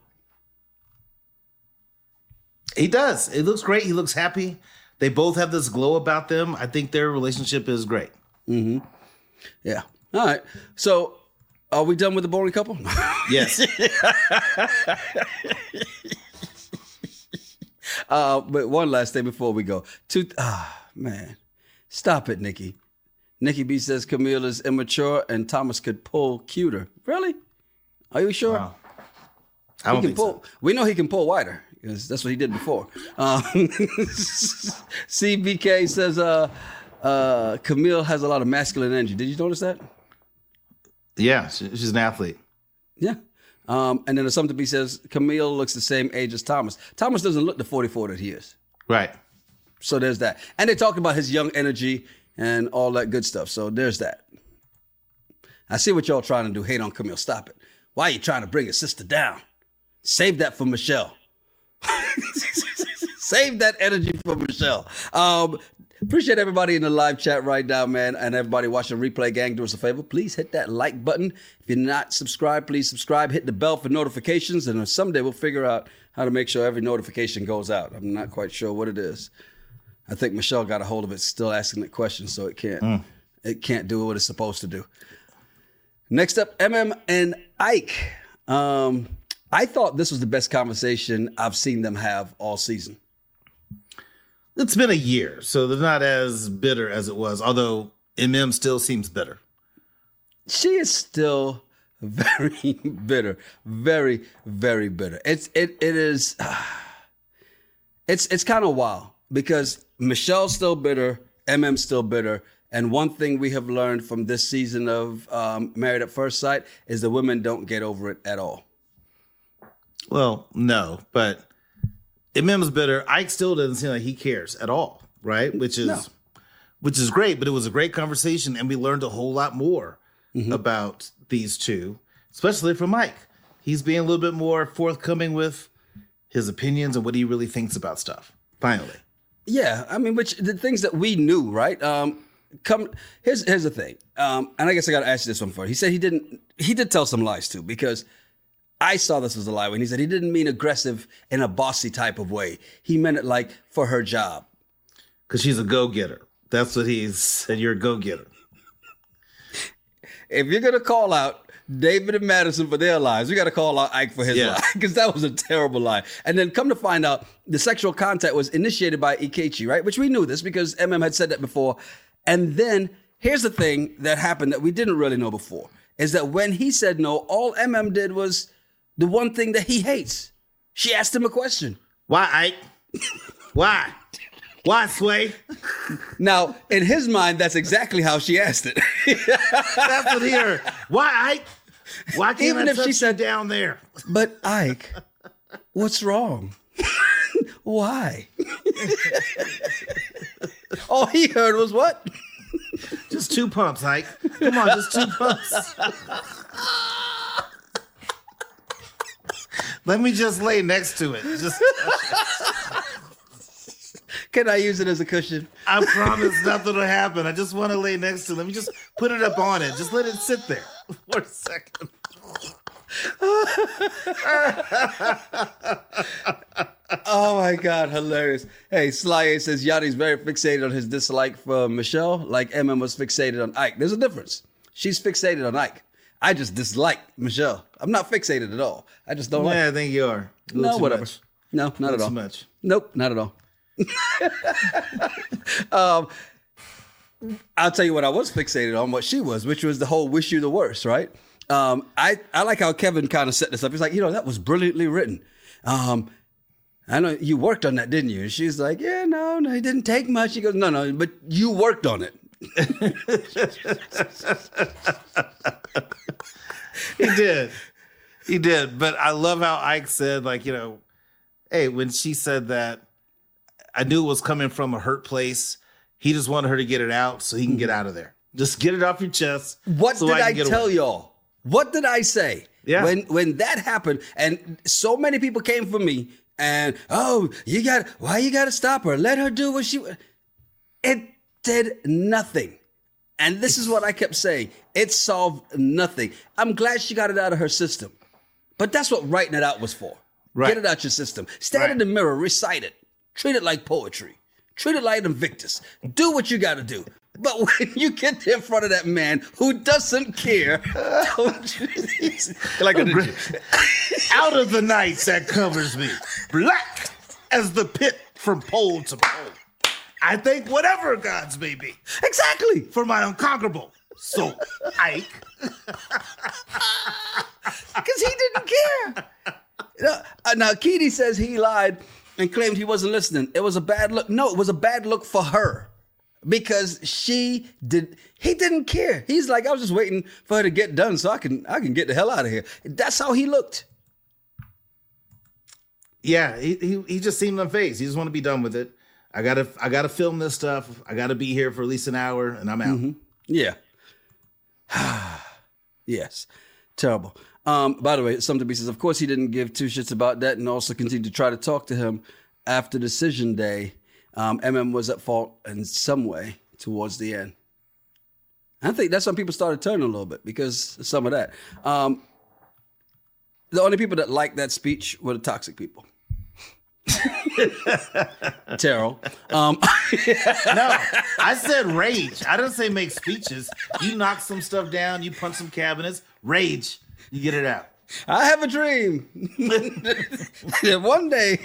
He does. It looks great. He looks happy. They both have this glow about them. I think their relationship is great. Mm-hmm. Yeah. All right. So are we done with the boring couple? Yes. uh, but one last thing before we go. Two, ah, man. Stop it, Nikki. Nikki B says Camille is immature and Thomas could pull cuter. Really? Are you sure? Wow. I don't He can think pull. so. We know he can pull wider because that's what he did before. Um, C B K says, uh, uh, Camille has a lot of masculine energy. Did you notice that? Yeah, she, she's an athlete. Yeah. Um, and then there's something he says, Camille looks the same age as Thomas. Thomas doesn't look the forty-four that he is. Right. So there's that. And they talk about his young energy and all that good stuff. So there's that. I see what y'all trying to do. Hate on Camille. Stop it. Why are you trying to bring your sister down? Save that for Michelle. Save that energy for Michelle. Um, appreciate everybody in the live chat right now, man. And everybody watching replay, gang, do us a favor. Please hit that like button. If you're not subscribed, please subscribe. Hit the bell for notifications. And someday we'll figure out how to make sure every notification goes out. I'm not quite sure what it is. I think Michelle got a hold of it, still asking the question, so it can't mm. it can't do what it's supposed to do. Next up, M M and Ike. Um, I thought this was the best conversation I've seen them have all season. It's been a year, so they're not as bitter as it was, although M M still seems bitter. She is still very bitter. Very, very bitter. It's it it is uh, it's it's kind of wild because Michelle's still bitter, M M's still bitter. And one thing we have learned from this season of um, Married at First Sight is the women don't get over it at all. Well, no, but M M's bitter. Ike still doesn't seem like he cares at all, right? Which is no. which is great, but it was a great conversation, and we learned a whole lot more mm-hmm. about these two, especially from Ike. He's being a little bit more forthcoming with his opinions and what he really thinks about stuff, finally. Yeah, I mean, which the things that we knew, right? Um, come here's here's the thing, um, and I guess I got to ask you this one first. He said he didn't. He did tell some lies too, because I saw this as a lie when he said he didn't mean aggressive in a bossy type of way. He meant it like for her job. Because she's a go-getter. That's what he said. You're a go-getter. If you're gonna call out David and Madison for their lies, we got to call out Ike for his yeah. lie, because that was a terrible lie. And then come to find out, the sexual contact was initiated by Ikechi, right? Which we knew this because M M had said that before. And then here's the thing that happened that we didn't really know before, is that when he said no, all M M did was the one thing that he hates. She asked him a question. Why, Ike? Why? Why, Sway? Now, in his mind, that's exactly how she asked it. That's what he heard. Why, Ike? Why can't Even I if touch she said down there? But Ike, what's wrong? Why? All he heard was what? Just two pumps, Ike. Come on, just two pumps. Let me just lay next to it. Just Can I use it as a cushion? I promise nothing will happen. I just want to lay next to it. Let me just put it up on it. Just let it sit there for a second. Oh my God, hilarious. Hey, Sly A says Yachty's very fixated on his dislike for Michelle, like M M was fixated on Ike. There's a difference. She's fixated on Ike. I just dislike Michelle. I'm not fixated at all. I just don't yeah, like Yeah, I think you are. No, whatever. Much. No, not at all. Too much. Nope, not at all. um, I'll tell you what I was fixated on, what she was, which was the whole wish you the worst, right? Um, I, I like how Kevin kind of set this up. He's like, you know, that was brilliantly written. Um, I know you worked on that, didn't you? And she's like, yeah, no, no, it didn't take much. He goes, no, no, but you worked on it. He did. He did. But I love how Ike said, like, you know, hey, when she said that, I knew it was coming from a hurt place. He just wanted her to get it out so he can get out of there. Just get it off your chest. What so did I, I tell away. y'all? What did I say? Yeah. When when that happened, and so many people came for me, and oh, you got why you got to stop her? Let her do what she. It did nothing, and this is what I kept saying. It solved nothing. I'm glad she got it out of her system, but that's what writing it out was for. Right. Get it out your system. Stand right. in the mirror, recite it. Treat it like poetry. Treat it like Invictus. Do what you got to do. But when you get in front of that man who doesn't care, don't you, like a out of the night that covers me, black as the pit from pole to pole, I think whatever gods may be. Exactly. For my unconquerable soul, Ike. Because he didn't care. Now, now, Keedy says he lied and claimed he wasn't listening. It was a bad look. No, it was a bad look for her. because she did. He didn't care. He's like, I was just waiting for her to get done so I can I can get the hell out of here. That's how he looked. Yeah, he he, he just seemed unfazed. He just want to be done with it. I gotta I gotta film this stuff. I gotta be here for at least an hour, and I'm out. Mm-hmm. Yeah. Yes. Terrible. Um, by the way, something he says, of course he didn't give two shits about that and also continued to try to talk to him after decision day. Um, M M was at fault in some way towards the end. I think that's when people started turning a little bit because of some of that. Um, the only people that liked that speech were the toxic people. Terrell. Um, No, I said rage. I didn't say make speeches. You knock some stuff down, you punch some cabinets, rage, you get it out. I have a dream that one day.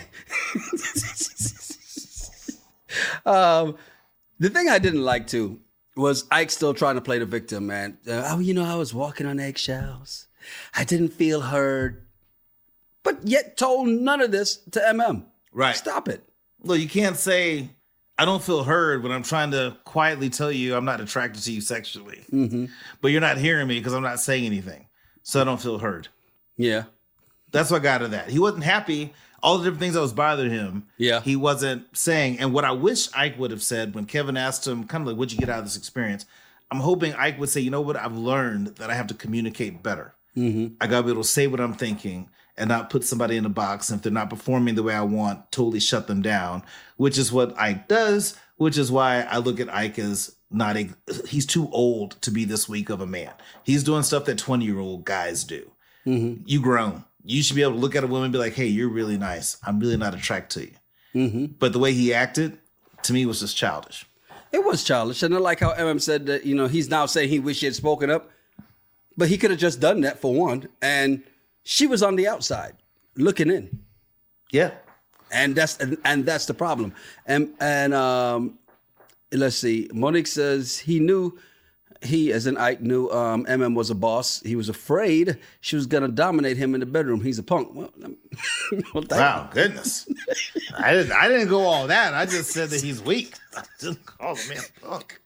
um, the thing I didn't like too was Ike still trying to play the victim, man. Uh, oh, you know, I was walking on eggshells. I didn't feel heard, but yet told none of this to M M. Right. Stop it. Look, you can't say, I don't feel heard when I'm trying to quietly tell you I'm not attracted to you sexually. Mm-hmm. But you're not hearing me because I'm not saying anything. So I don't feel heard. Yeah. That's what got out of that. He wasn't happy. All the different things that was bothering him, Yeah. he wasn't saying. And what I wish Ike would have said when Kevin asked him, kind of like, what'd you get out of this experience? I'm hoping Ike would say, you know what? I've learned that I have to communicate better. Mm-hmm. I got to be able to say what I'm thinking and not put somebody in a box. And if they're not performing the way I want, totally shut them down, which is what Ike does, which is why I look at Ike as not a, he's too old to be this weak of a man. He's doing stuff that twenty-year-old guys do. Mm-hmm. You grown. You should be able to look at a woman and be like, hey, you're really nice. I'm really not attracted to you. Mm-hmm. But the way he acted, to me, was just childish. It was childish. And I like how M M said that, you know, he's now saying he wish he had spoken up. But he could have just done that for one. And she was on the outside looking in. Yeah. And that's and, and that's the problem. And and um, let's see. Monique says he knew he, as in Ike, knew um, M M was a boss. He was afraid she was gonna dominate him in the bedroom. He's a punk. Well, well wow, goodness. I didn't. I didn't go all that. I just said that he's weak. I didn't call him a punk.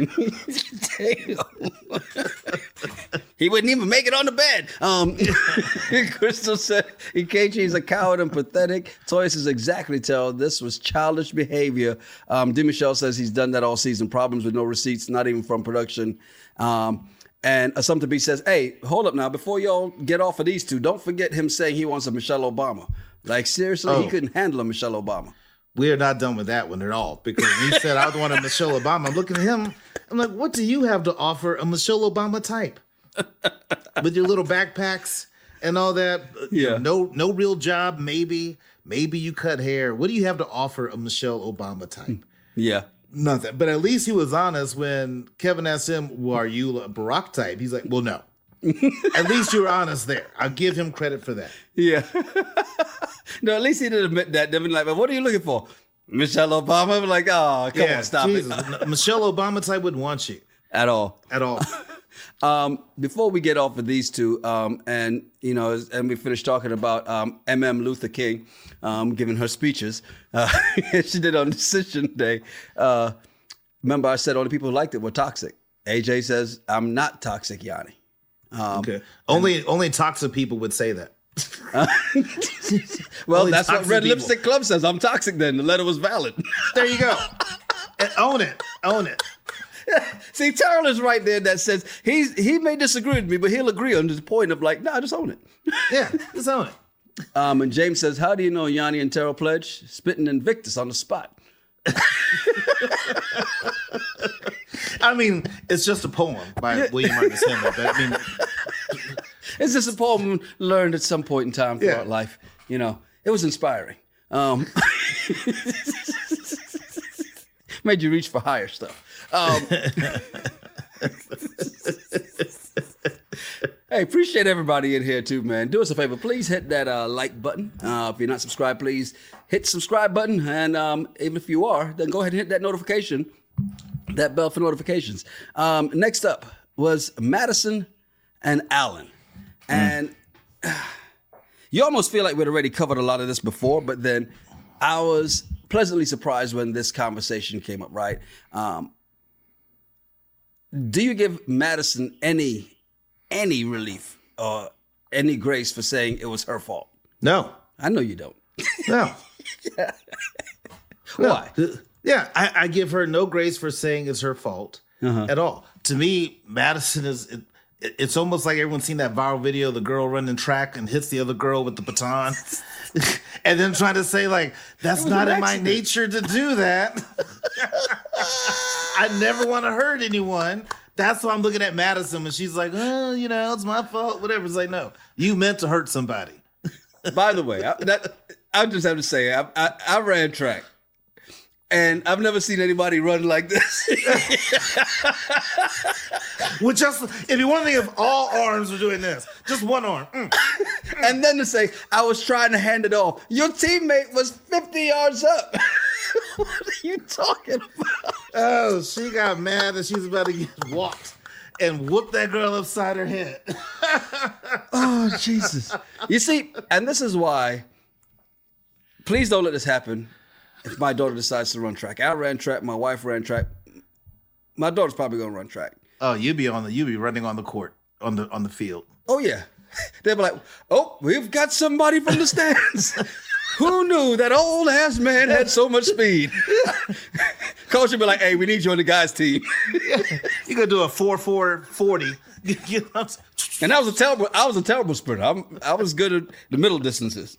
He wouldn't even make it on the bed. Um, Crystal said, in K G, he's a coward and pathetic. Toya says, exactly, tell. This was childish behavior. Um, DeMichelle says he's done that all season. Problems with no receipts, not even from production. Um, and Assumpta B says, hey, hold up now. Before y'all get off of these two, don't forget him saying he wants a Michelle Obama. Like, seriously, oh. he couldn't handle a Michelle Obama. We are not done with that one at all. Because when he said, I would want a Michelle Obama, I'm looking at him. I'm like, what do you have to offer a Michelle Obama type? With your little backpacks and all that. Yeah. No, no real job, maybe. Maybe you cut hair. What do you have to offer a Michelle Obama type? Yeah. Nothing. But at least he was honest when Kevin asked him, well, are you a Barack type? He's like, well, no. At least you were honest there. I'll give him credit for that. Yeah. No, at least he didn't admit that. They've been like, but what are you looking for? Michelle Obama? I'm like, oh, come yeah, on, stop Jesus. it. Michelle Obama type wouldn't want you. At all. At all. Um, before we get off of these two, um, and you know, and we finish talking about um, M M Luther King um, giving her speeches, uh, she did on Decision Day. Uh, remember, I said all the people who liked it were toxic. A J says, "I'm not toxic, Yanni." Um, okay. Only and, only toxic people would say that. Uh, well, only that's what Red people. Lipstick Club says. I'm toxic. Then the letter was valid. There you go. And own it. Own it. See, Terrell is right there that says he's he may disagree with me, but he'll agree on the point of like, nah, just own it. Yeah, just own it. Um, and James says, how do you know Yanni and Terrell pledge? Spitting Invictus on the spot. I mean, it's just a poem by yeah. William Marcus Henry, but I mean, it's just a poem learned at some point in time throughout yeah. life. You know, it was inspiring. Um, made you reach for higher stuff. Um, hey, appreciate everybody in here too, man. Do us a favor, please hit that uh, like button. Uh, if you're not subscribed, please hit the subscribe button. And um, even if you are, then go ahead and hit that notification, that bell for notifications. Um, next up was Madison and Allen. And mm. you almost feel like we'd already covered a lot of this before, but then I was pleasantly surprised when this conversation came up, right? Um, do you give Madison any any relief or any grace for saying it was her fault? No. I know you don't. No. Yeah. No. Why? Yeah, I, I give her no grace for saying it's her fault uh-huh. at all. To me, Madison is... It, it's almost like everyone's seen that viral video, the girl running track and hits the other girl with the baton. And then trying to say, like, that's not in my nature to do that. I never want to hurt anyone. That's why I'm looking at Madison and she's like, oh, you know, it's my fault, whatever. It's like, no, you meant to hurt somebody. By the way, I, that, I just have to say, I, I, I ran track. And I've never seen anybody run like this. With just, if you want to think if all arms were doing this, just one arm. Mm. And then to say, I was trying to hand it off. Your teammate was fifty yards up. What are you talking about? Oh, she got mad that she was about to get walked and whoop that girl upside her head. Oh, Jesus. You see, and this is why, please don't let this happen. If my daughter decides to run track, I ran track. My wife ran track. My daughter's probably gonna run track. Oh, you be on the you be running on the court on the on the field. Oh yeah, they'll be like, oh, we've got somebody from the stands. Who knew that old ass man had so much speed? Coach would be like, hey, we need you on the guys team. You gonna do a four four forty. And I was a terrible. I was a terrible sprinter. I'm, I was good at the middle distances.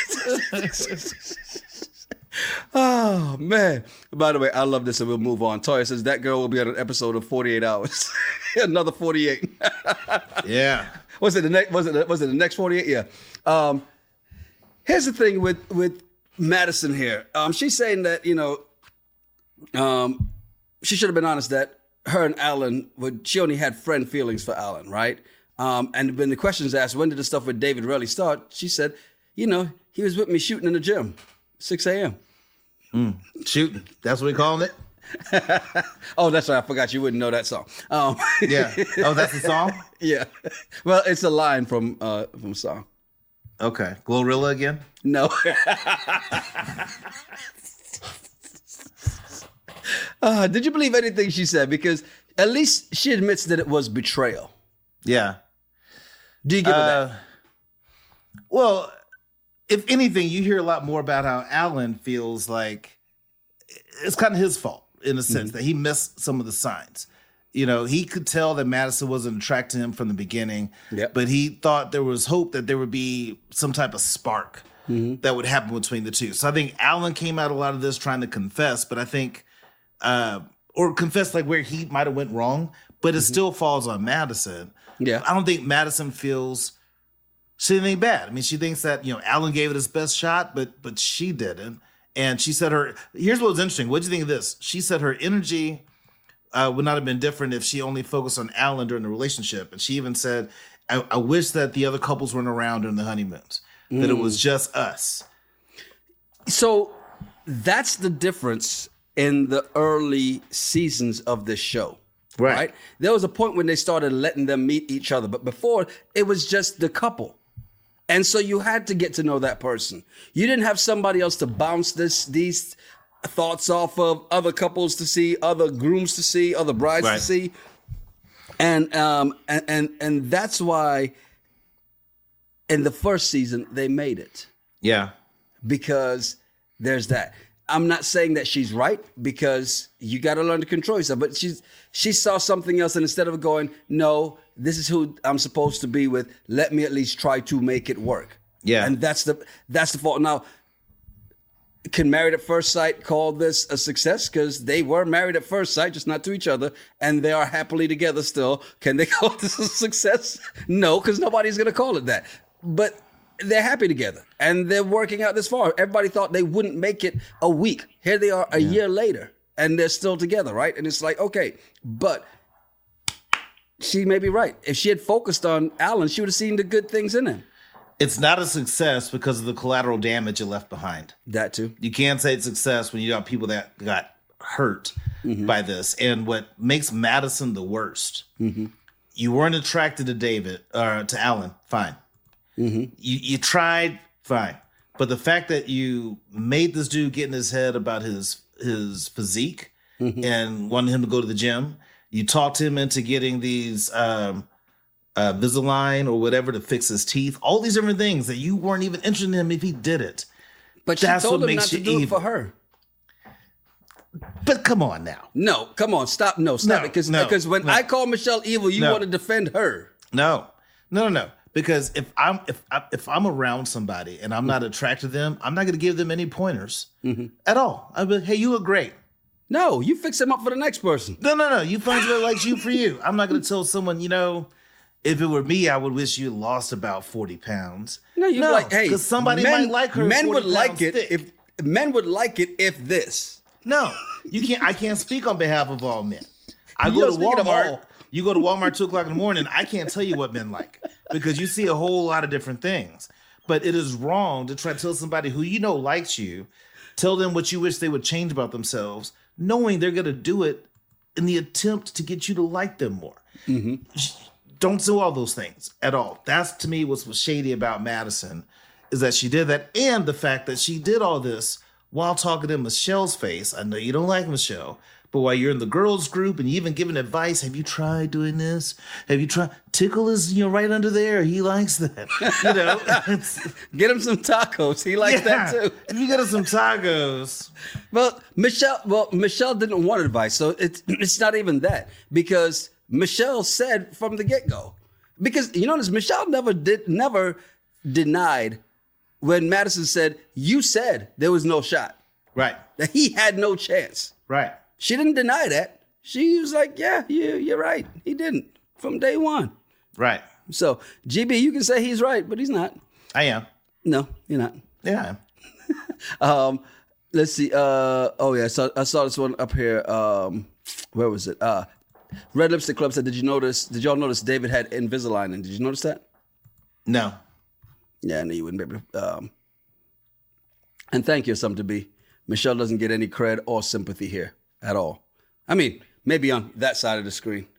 Oh, man. By the way, I love this, and we'll move on. Toya says that girl will be on an episode of forty-eight hours. Another forty-eight. Yeah. Was it the next? Was it? Was it the next forty-eight? Yeah. Um, here's the thing with with Madison here. Um, she's saying that you know, um, she should have been honest that her and Alan would. She only had friend feelings for Alan, right? Um, and when the questions asked, when did the stuff with David really start? She said, you know, he was with me shooting in the gym, six a.m. Mm, shooting. That's what we calling it? Oh, that's right. I forgot you wouldn't know that song. Um, yeah. Oh, that's the song? Yeah. Well, it's a line from uh, from a song. Okay. Glorilla again? No. uh, did you believe anything she said? Because at least she admits that it was betrayal. Yeah. Do you give her uh, that? Well, if anything, you hear a lot more about how Alan feels like it's kind of his fault in a sense mm-hmm. that he missed some of the signs. You know, he could tell that Madison wasn't attracted to him from the beginning, yep. but he thought there was hope that there would be some type of spark mm-hmm. that would happen between the two. So I think Alan came out a lot of this trying to confess, but I think, uh, or confess like where he might have went wrong, but it mm-hmm. still falls on Madison. Yeah, I don't think Madison feels she didn't think bad. I mean, she thinks that, you know, Alan gave it his best shot, but but she didn't. And she said her, here's what was interesting. What do you think of this? She said her energy uh, would not have been different if she only focused on Alan during the relationship. And she even said, I, I wish that the other couples weren't around during the honeymoons, mm. that it was just us. So that's the difference in the early seasons of this show. Right. right. There was a point when they started letting them meet each other. But before, it was just the couple. And so you had to get to know that person. You didn't have somebody else to bounce this these thoughts off of, other couples to see, other grooms to see, other brides right. to see. And um and, and and that's why in the first season they made it. Yeah. Because there's that. I'm not saying that she's right, because you got to learn to control yourself. But she's she saw something else, and instead of going, no, this is who I'm supposed to be with, let me at least try to make it work. Yeah, and that's the that's the fault. Now, can Married at First Sight call this a success? Because they were married at first sight, just not to each other, and they are happily together still. Can they call this a success? No, because nobody's going to call it that. But they're happy together, and they're working out this far. Everybody thought they wouldn't make it a week. Here they are a yeah. year later, and they're still together, right? And it's like, okay, but she may be right. If she had focused on Alan, she would have seen the good things in him. It's not a success because of the collateral damage it left behind. That too. You can't say it's success when you got people that got hurt mm-hmm. by this. And what makes Madison the worst, mm-hmm. you weren't attracted to David, or to Alan, fine. Mm-hmm. You you tried, fine. But the fact that you made this dude get in his head about his his physique mm-hmm. and wanted him to go to the gym, You talked him into getting these um, uh, Invisalign or whatever to fix his teeth. All these different things that you weren't even interested in him if he did it. But she That's told what him not makes to you do it evil. for her. But come on now. No, come on, stop. No, stop No, it. Because no, because when no. I call Michelle evil, you No. want to defend her. No, no, no, no. Because if I'm if I, if I'm around somebody and I'm not attracted to them, I'm not going to give them any pointers at all. I'll be like, hey, you look great. No, you fix him up for the next person. No, no, no. You find somebody that likes you for you. I'm not going to tell someone, you know, if it were me, I would wish you lost about forty pounds. No, you like, hey, because somebody men, might like her. Men would forty like pounds it thick. if men would like it if this. No, you can't. I can't speak on behalf of all men. I Yo, go to speaking of Walmart. all- You go to Walmart two o'clock in the morning. I can't tell you what men like because you see a whole lot of different things. But it is wrong to try to tell somebody who you know likes you, tell them what you wish they would change about themselves, knowing they're going to do it in the attempt to get you to like them more. Don't do all those things at all. That's to me what's was shady about Madison is that she did that, and the fact that she did all this while talking in Michelle's face. I know you don't like Michelle, but while you're in the girls group and you even giving advice, have you tried doing this? Have you tried? Tickle is, you know, right under there. He likes that. You know, it's, Get him some tacos. He likes that too. If you get us some tacos, Well, Michelle. Well, Michelle didn't want advice, so it's it's not even that because Michelle said from the get go. Because you notice Michelle never did never denied when Madison said you said there was no shot right, that he had no chance. right, She didn't deny that. She was like, yeah, yeah, you're right. He didn't from day one. right. So G B, you can say he's right, but he's not. I am. No, you're not. Yeah, I am. Um, let's see. Uh, oh yeah, so I saw this one up here. Um, where was it? Uh, Red Lipstick Club said, "Did you notice? Did y'all notice David had Invisalign? And did you notice that?" No. Yeah, I knew you wouldn't be able to. Um, and thank you, something to be. Michelle doesn't get any cred or sympathy here at all. I mean, maybe on that side of the screen.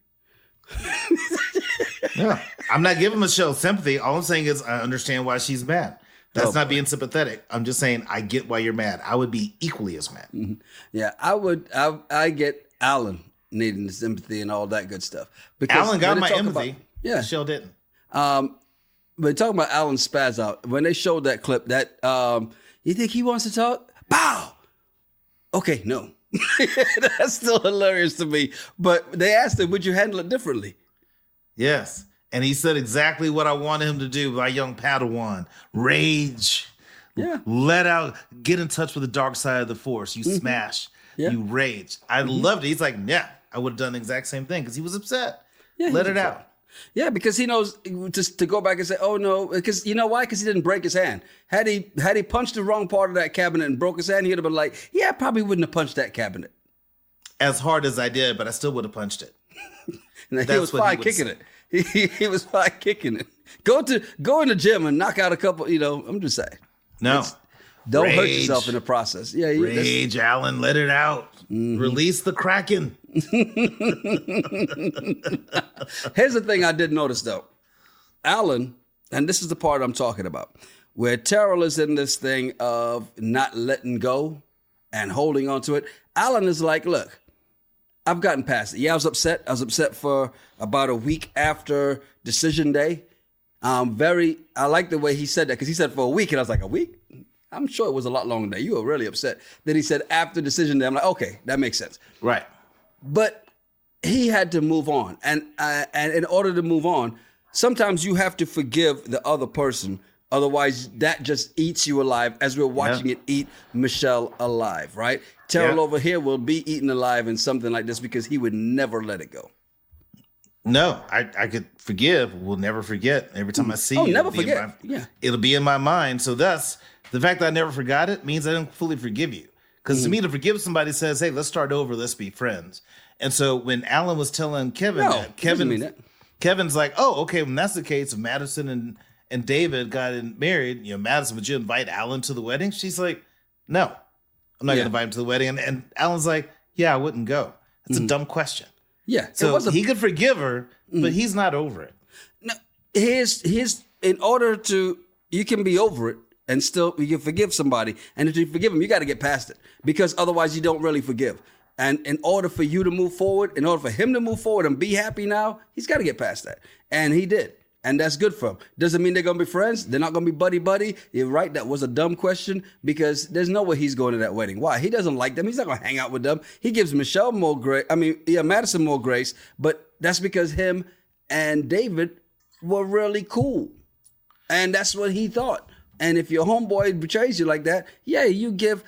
Yeah. I'm not giving Michelle sympathy. All I'm saying is I understand why she's mad. That's Oh, not boy. being sympathetic. I'm just saying I get why you're mad. I would be equally as mad. Yeah, I would. I I get Alan needing the sympathy and all that good stuff. Because Alan got when they my talk empathy. about- yeah, Michelle didn't. Um, but talking about Alan spaz out when they showed that clip, that um, you think he wants to talk? Bow. Okay, no, that's still hilarious to me. But they asked him, "Would you handle it differently?" Yes. And he said exactly what I wanted him to do, my young Padawan. Rage. Yeah. Let out, get in touch with the dark side of the force. You smash. Yeah. You rage. I loved it. He's like, yeah, I would have done the exact same thing because he was upset. Yeah, he Let was it upset. out. Yeah, because he knows just to go back and say, "Oh no," because you know why? Because he didn't break his hand. Had he had he punched the wrong part of that cabinet and broke his hand, he'd have been like, "Yeah, I probably wouldn't have punched that cabinet." As hard as I did, but I still would have punched it. And he That's was what he fine would kicking say. it. He, he, he was fine kicking it. Go to go in the gym and knock out a couple. You know, I'm just saying. No. Don't hurt Rage. yourself in the process. Yeah, you, that's- Rage, Alan, let it out. Release the Kraken. Here's the thing I did notice though. Alan, and this is the part I'm talking about, where Terrell is in this thing of not letting go and holding on to it. Alan is like, look, I've gotten past it. Yeah, I was upset. I was upset for about a week after decision day. Um, very, I like the way he said that because he said for a week, and I was like, a week? I'm sure it was a lot longer than that. You were really upset. Then he said after decision day, I'm like, okay, that makes sense. Right. But he had to move on, and uh, and in order to move on, sometimes you have to forgive the other person. Otherwise, that just eats you alive. As we're watching Yeah. it eat Michelle alive, right? Terrell Yeah. over here will be eaten alive in something like this because he would never let it go. No, I, I could forgive. We'll never forget. Every time I see Oh, you, never it'll be in forget. my- Yeah. It'll be in my mind. So thus, the fact that I never forgot it means I didn't fully forgive you. Because Mm-hmm. to me, to forgive somebody says, hey, let's start over. Let's be friends. And so when Alan was telling Kevin No, that, he doesn't Kevin, mean that. Kevin's like, oh, okay, when that's the case, if Madison and, and David got in, married, you know, Madison, would you invite Alan to the wedding? She's like, no, I'm not Yeah. going to invite him to the wedding. And, and Alan's like, yeah, I wouldn't go. That's a dumb question. Yeah. Mm-hmm. it So was a- he could forgive her, but he's not over it. No, here's here's in order to you can be over it and still you can forgive somebody, and if you forgive them, you got to get past it because otherwise you don't really forgive. And in order for you to move forward, in order for him to move forward and be happy now, he's got to get past that. And he did. And that's good for him. Doesn't mean they're going to be friends. They're not going to be buddy-buddy. You're right. That was a dumb question because there's no way he's going to that wedding. Why? He doesn't like them. He's not going to hang out with them. He gives Michelle more grace. I mean, yeah, Madison more grace. But that's because him and David were really cool. And that's what he thought. And if your homeboy betrays you like that, yeah, you give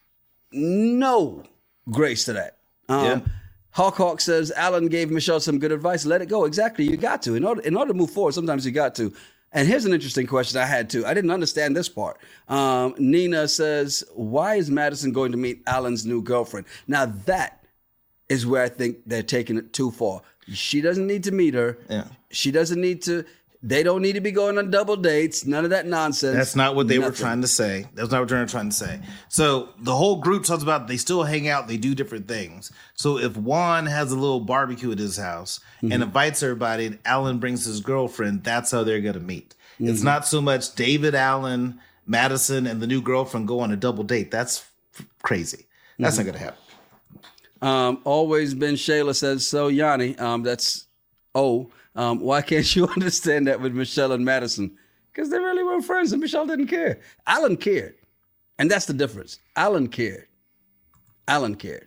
no grace to that. Um, yeah. Hawk Hawk says, Alan gave Michelle some good advice. Let it go. Exactly. You got to. In order, in order to move forward, sometimes you got to. And here's an interesting question I had too. I didn't understand this part. Um, Nina says, why is Madison going to meet Alan's new girlfriend? Now that is where I think they're taking it too far. She doesn't need to meet her. Yeah. She doesn't need to. They don't need to be going on double dates. None of that nonsense. That's not what they Nothing. were trying to say. That's not what they were trying to say. So the whole group talks about they still hang out. They do different things. So if Juan has a little barbecue at his house mm-hmm. and invites everybody and Alan brings his girlfriend, that's how they're going to meet. Mm-hmm. It's not so much David, Alan, Madison, and the new girlfriend go on a double date. That's f- crazy. That's mm-hmm. not going to happen. Um, always been Shayla says, so Yanni, um, that's, oh, Um, why can't you understand that with Michelle and Madison? Because they really weren't friends and Michelle didn't care. Alan cared. And that's the difference. Alan cared. Alan cared.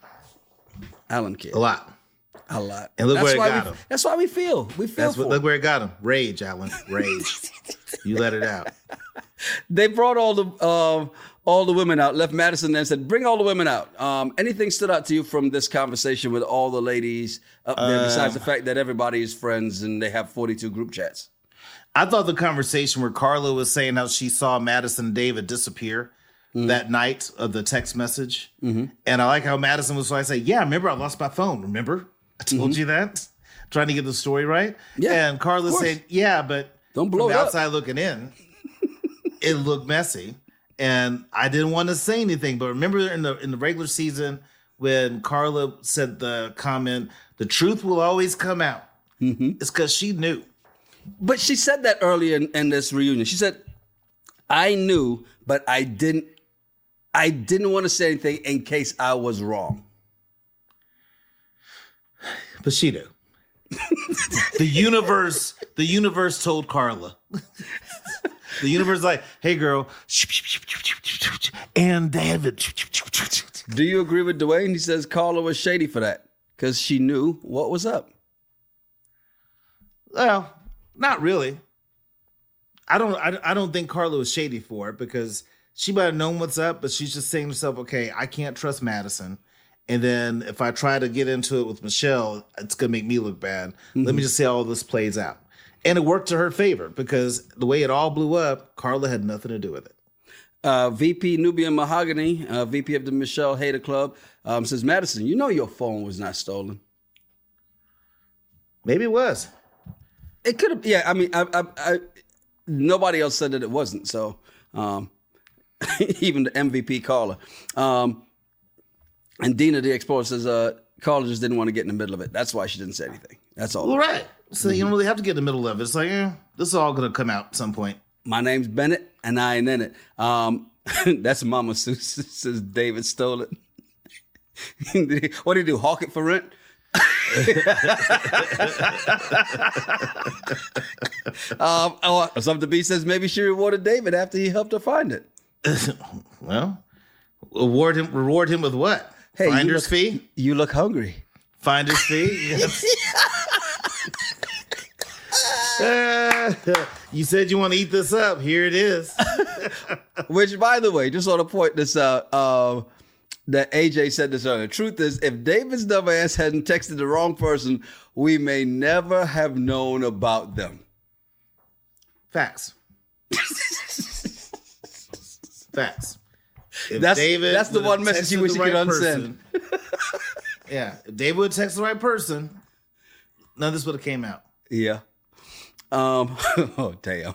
Alan cared. A lot. A lot. And look that's where it why got we, him. That's why we feel. We feel That's for what, look where it got him. Rage, Alan. Rage. You let it out. They brought all the um, all the women out, left Madison there and said, bring all the women out. Um, anything stood out to you from this conversation with all the ladies up there, uh, besides the fact that everybody is friends and they have forty-two group chats? I thought the conversation where Carla was saying how she saw Madison and David disappear mm-hmm. that night of the text message. Mm-hmm. And I like how Madison was like, say, yeah, remember I lost my phone. Remember? I told mm-hmm. you that. Trying to get the story right. Yeah, and Carla said, yeah, but don't blow from it the up. outside looking in, it looked messy. And I didn't want to say anything. But remember in the in the regular season when Carla said the comment, the truth will always come out. Mm-hmm. It's because she knew. But she said that earlier in, in this reunion. She said, I knew, but I didn't I didn't want to say anything in case I was wrong. But she knew. the universe, the universe told Carla. The universe like, hey girl, and David. Do you agree with Dwayne? He says Carla was shady for that because she knew what was up. Well, not really. I don't. I, I don't think Carla was shady for it because she might have known what's up, but she's just saying to herself, okay, I can't trust Madison. And then if I try to get into it with Michelle, it's going to make me look bad. Mm-hmm. Let me just see how all this plays out. And it worked to her favor because the way it all blew up, Carla had nothing to do with it. Uh, V P Nubian Mahogany, uh, V P of the Michelle Hater Club, um, says, Madison, you know your phone was not stolen. Maybe it was. It could have. Yeah, I mean, I, I, I, nobody else said that it wasn't. So um, even the M V P caller. Um, and Dina the Explorer says, uh, Carla just didn't want to get in the middle of it. That's why she didn't say anything. That's all. Well, right. So mm-hmm. you don't really have to get in the middle of it. It's like, eh, this is all going to come out at some point. My name's Bennett, and I ain't in it. Um, that's Mama Sue says David stole it. What did he do, hawk it for rent? um, oh, something B says maybe she rewarded David after he helped her find it. Well, reward him. Reward him with what? Hey, Finder's look, fee. You look hungry. Finder's fee. Yes. uh, you said you want to eat this up. Here it is. Which, by the way, just want to point this out. Uh, that A J said this earlier. The truth is, if David's dumbass hadn't texted the wrong person, we may never have known about them. Facts. Facts. If that's David that's the one message you wish you could right unsend. Yeah, if David would text the right person, none of this would have came out. Yeah. Um. Oh damn.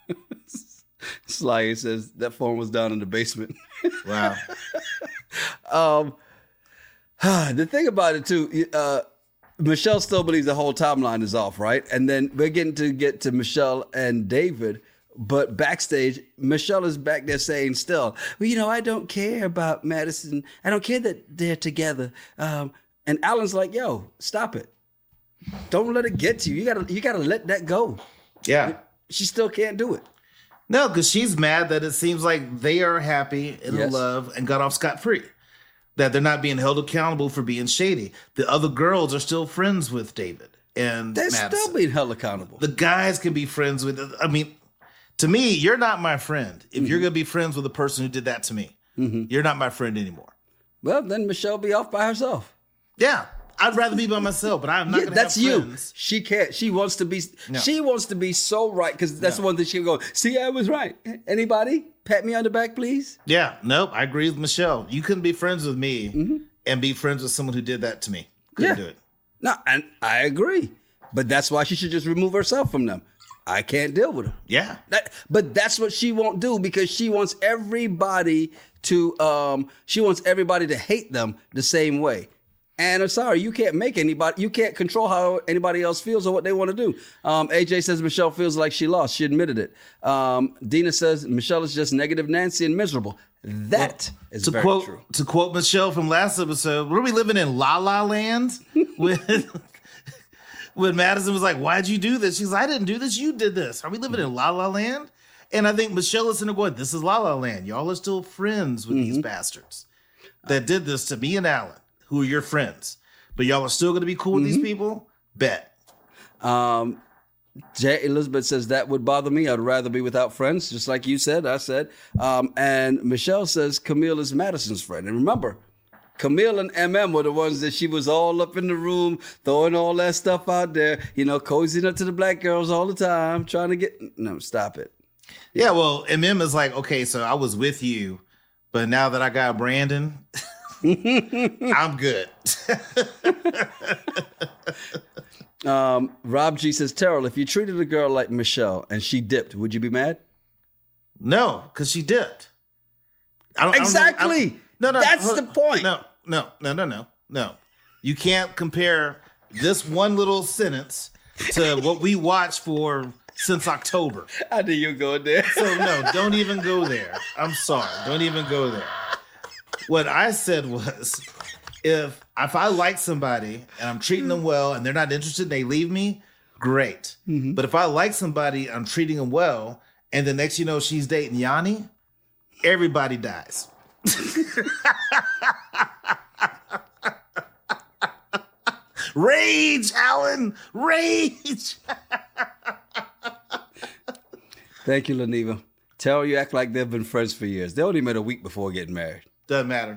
Sly says that phone was down in the basement. Wow. um. The thing about it too, uh, Michelle still believes the whole timeline is off, right? And then we're getting to get to Michelle and David, But backstage, Michelle is back there saying still, well, you know, I don't care about Madison. I don't care that they're together. Um, and Alan's like, yo, stop it. Don't let it get to you. You gotta, you gotta let that go. Yeah. She still can't do it. No, because she's mad that it seems like they are happy and Yes. in love and got off scot-free. That they're not being held accountable for being shady. The other girls are still friends with David and They're Madison. still being held accountable. The guys can be friends with, I mean, to me, you're not my friend. If mm-hmm. you're going to be friends with the person who did that to me, mm-hmm. you're not my friend anymore. Well, then Michelle be off by herself. Yeah. I'd rather be by myself, but I'm not yeah, going to have that's you. friends. She can't. She wants to be. No. She wants to be so right because that's No. the one thing she'll go. See, I was right. Anybody pat me on the back, please? Yeah. Nope. I agree with Michelle. You couldn't be friends with me mm-hmm. and be friends with someone who did that to me. Couldn't yeah. do it. No, and I agree. But that's why she should just remove herself from them. I can't deal with them. Yeah. That, but that's what she won't do because she wants everybody to. Um, she wants everybody to hate them the same way. And I'm sorry, you can't make anybody, you can't control how anybody else feels or what they want to do. Um, A J says Michelle feels like she lost. She admitted it. Um, Dina says Michelle is just negative Nancy and miserable. That well, is to very quote, true. To quote Michelle from last episode, were we living in La La Land? when, when Madison was like, why'd you do this? She's like, I didn't do this. You did this. Are we living in La La Land? And I think Michelle is in there going, this is La La Land. Y'all are still friends with mm-hmm. these bastards that did this to me and Alan, who are your friends, but y'all are still going to be cool with mm-hmm. these people? Bet. Um, J. Elizabeth says that would bother me. I'd rather be without friends, just like you said, I said. Um, and Michelle says Camille is Madison's friend. And remember, Camille and M M were the ones that she was all up in the room, throwing all that stuff out there, you know, cozying up to the black girls all the time, trying to get, no, stop it. Yeah, well, M M is like, okay, so I was with you, but now that I got Brandon... I'm good. um, Rob G says, Terrell, if you treated a girl like Michelle and she dipped, would you be mad? No, because she dipped. I don't, exactly. I don't, I, no, no. That's hold, the point. No, no, no, no, no, no. You can't compare this one little sentence to what we watched for since October. I knew you were going there. So, no, don't even go there. I'm sorry. Don't even go there. What I said was, if if I like somebody and I'm treating them well and they're not interested and they leave me, great. Mm-hmm. But if I like somebody, I'm treating them well, and the next you know she's dating Yanni, everybody dies. Rage, Alan, rage. Thank you, Laniva. Tell you act like they've been friends for years. They only met a week before getting married. Doesn't matter.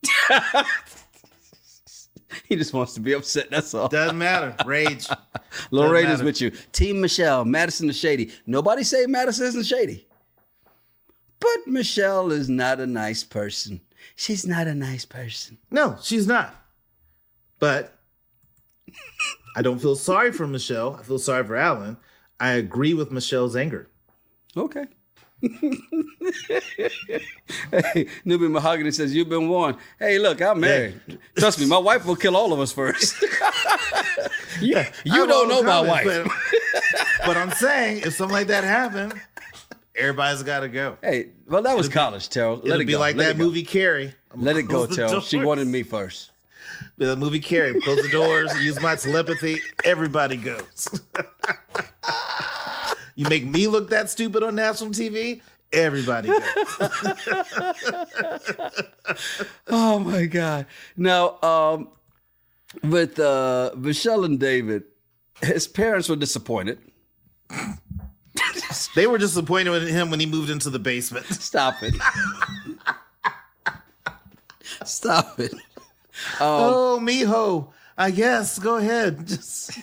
He just wants to be upset, that's all. Doesn't matter. Rage. Lorraine is with you. Team Michelle, Madison is shady. Nobody say Madison isn't shady. But Michelle is not a nice person. She's not a nice person. No, she's not. But I don't feel sorry for Michelle. I feel sorry for Alan. I agree with Michelle's anger. Okay. Hey, Newbie Mahogany says, you've been warned. Hey, look, I'm married. Yeah. Trust me, my wife will kill all of us first. you you don't know my wife. But, but I'm saying, if something like that happened, everybody's got to go. Hey, well, that was it'll college, Terrell. Let it'll it be go. like Let that movie, Carrie. Let it go, Terrell. She wanted me first. The movie Carrie. Close the doors, use my telepathy. Everybody goes. You make me look that stupid on national T V, everybody goes. Oh, my God. Now, um, with uh, Michelle and David, his parents were disappointed. They were disappointed with him when he moved into the basement. Stop it. Stop it. Um, oh, mijo. I guess. Go ahead. Just...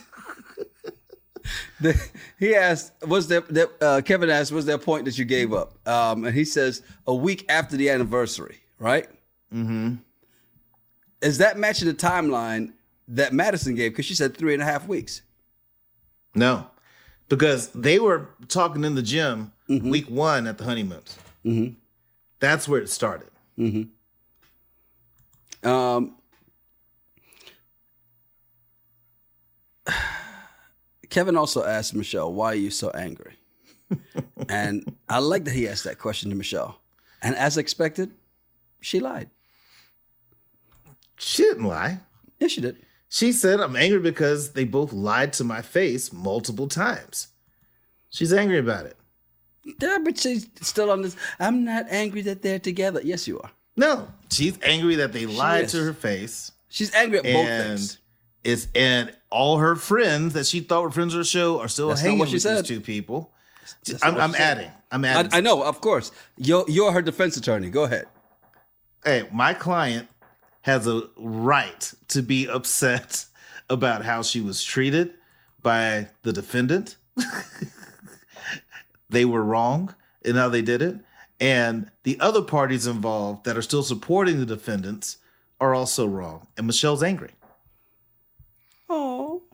The, he asked, was there, there uh, Kevin asked, was there a point that you gave up? Um, and he says, a week after the anniversary, right? Mm-hmm. Is that matching the timeline that Madison gave? Because she said three and a half weeks. No, because they were talking in the gym mm-hmm. week one at the honeymoons. Mm-hmm. That's where it started. Mm-hmm. Um, Kevin also asked Michelle, why are you so angry? And I like that he asked that question to Michelle. And as expected, she lied. She didn't lie. Yes, she did. She said, I'm angry because they both lied to my face multiple times. She's angry about it. Yeah, but she's still on this. I'm not angry that they're together. Yes, you are. No, she's angry that they lied is. to her face. She's angry at both And things. it's and all her friends that she thought were friends of the show are still That's not hanging what she with said. these two people. That's I'm, not what I'm she said. adding. I'm adding. I, I know, of course. You're, you're her defense attorney. Go ahead. Hey, my client has a right to be upset about how she was treated by the defendant. They were wrong in how they did it. And the other parties involved that are still supporting the defendants are also wrong. And Michelle's angry. Oh.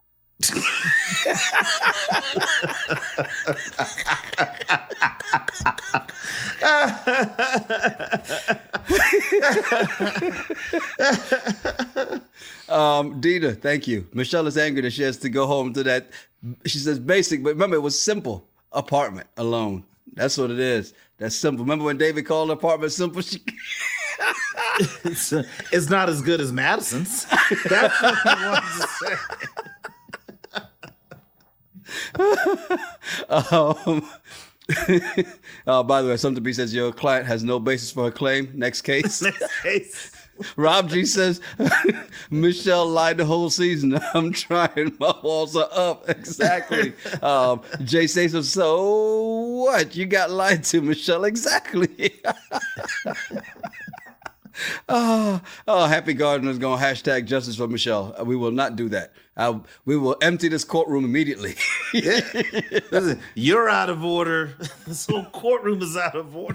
um, Dita, thank you. Michelle is angry that she has to go home to that. She says basic, but remember it was simple apartment alone. That's what it is. That's simple. Remember when David called the apartment simple? She... it's, uh, it's not as good as Madison's. That's what he wanted to say. um, uh, by the way, something B says your client has no basis for a claim. Next case. Next case. Rob G says Michelle lied the whole season. I'm trying. My walls are up. Exactly. um, Jay says, so what? You got lied to, Michelle. Exactly. Oh, oh, Happy Gardener is going to hashtag justice for Michelle. We will not do that. Uh, we will empty this courtroom immediately. Listen, you're out of order. This whole courtroom is out of order.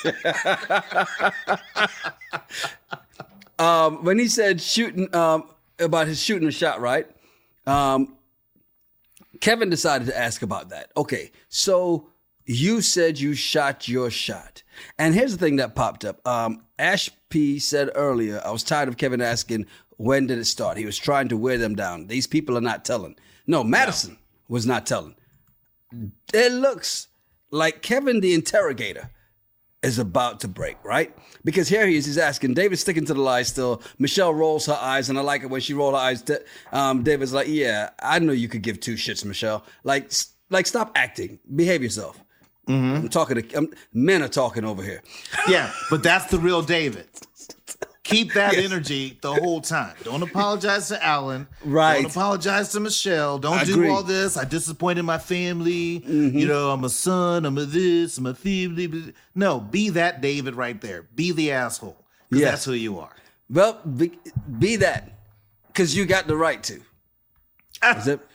um, when he said shooting um, about his shooting a shot, right? Um, Kevin decided to ask about that. Okay, so you said you shot your shot. And here's the thing that popped up. Um, Ash P said earlier, I was tired of Kevin asking, when did it start? He was trying to wear them down. These people are not telling. No, Madison no. was not telling. It looks like Kevin the interrogator is about to break, right? Because here he is, he's asking, David's sticking to the lie still. Michelle rolls her eyes, and I like it when she rolls her eyes. Um, David's like, yeah, I know you could give two shits, Michelle. Like, like stop acting. Behave yourself. Mm-hmm. I'm talking to I'm, men are talking over here. Yeah, but that's the real David. Keep that Yes. energy the whole time. Don't apologize to Alan. Right. Don't apologize to Michelle. Don't I do agree. all this. I disappointed my family. Mm-hmm. You know, I'm a son. I'm a this. I'm a family. No, be that David right there. Be the asshole. Because Yes. that's who you are. Well, be, be that, because you got the right to. Is it?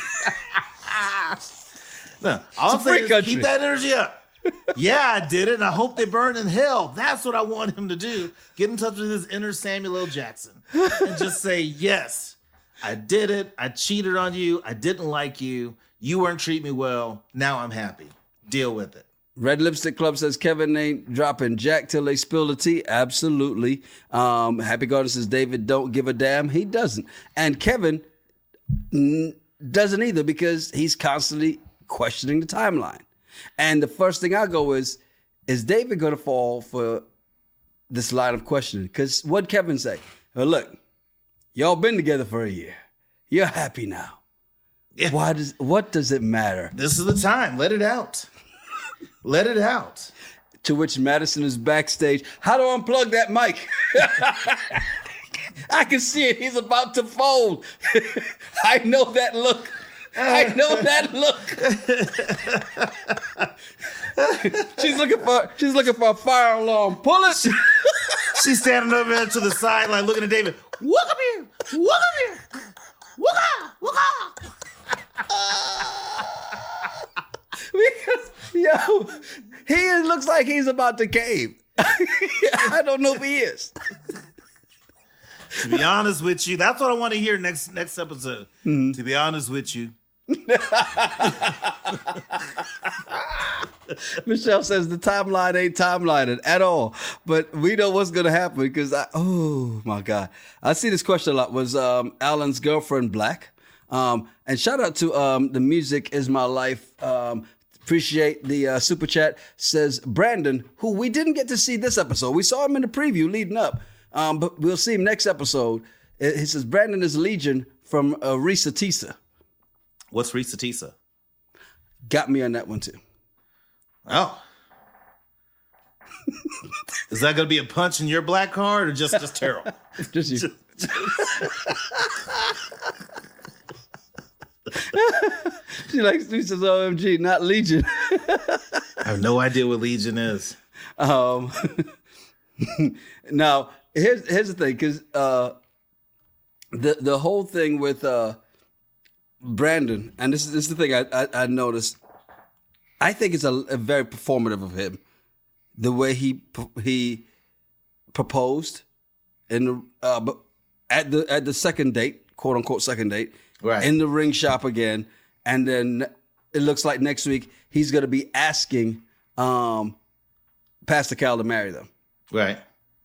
No, all I'm It's a free saying is country. keep that energy up. Yeah, I did it, and I hope they burn in hell. That's what I want him to do. Get in touch with his inner Samuel L. Jackson and just say, yes, I did it. I cheated on you. I didn't like you. You weren't treating me well. Now I'm happy. Deal with it. Red Lipstick Club says Kevin ain't dropping Jack till they spill the tea. Absolutely. Um, Happy Garden says David don't give a damn. He doesn't. And Kevin n- doesn't either because he's constantly questioning the timeline. And the first thing I go is, is David going to fall for this line of questioning? Because what Kevin say? Well, look, y'all been together for a year. You're happy now. Yeah. Why does what does it matter? This is the time. Let it out. Let it out. To which Madison is backstage. How do I unplug that mic? I can see it. He's about to fold. I know that look. I know that look. she's looking for. She's looking for a fire alarm. Pull it. She's standing over there to the sideline looking at David. Walk up here. Walk up here. Walk up. Walk up. Because, yo, he looks like he's about to cave. I don't know if he is. To be honest with you, that's what I want to hear next next episode. Mm-hmm. To be honest with you. Michelle says the timeline ain't timelining at all, but we know what's going to happen because I, oh my God. I see this question a lot. Was um, Alan's girlfriend black? Um, and shout out to um, the Music Is My Life um, Appreciate the uh, super chat. Says Brandon, who we didn't get to see this episode. We saw him in the preview leading up, um, but we'll see him next episode. He says Brandon is Legion from uh, Risa Tisa. What's Risa Tisa? Got me on that one too. Oh. Is that going to be a punch in your black card or just, just Terrell? Just you. She likes she says O M G, not Legion. I have no idea what Legion is. Um, now, here's here's the thing, because uh, the the whole thing with uh, Brandon, and this is this is the thing I, I, I noticed. I think it's a, a very performative of him, the way he he proposed in the uh, but at the at the second date, quote unquote second date, right, in the ring shop again, and then it looks like next week he's going to be asking um, Pastor Cal to marry them. Right.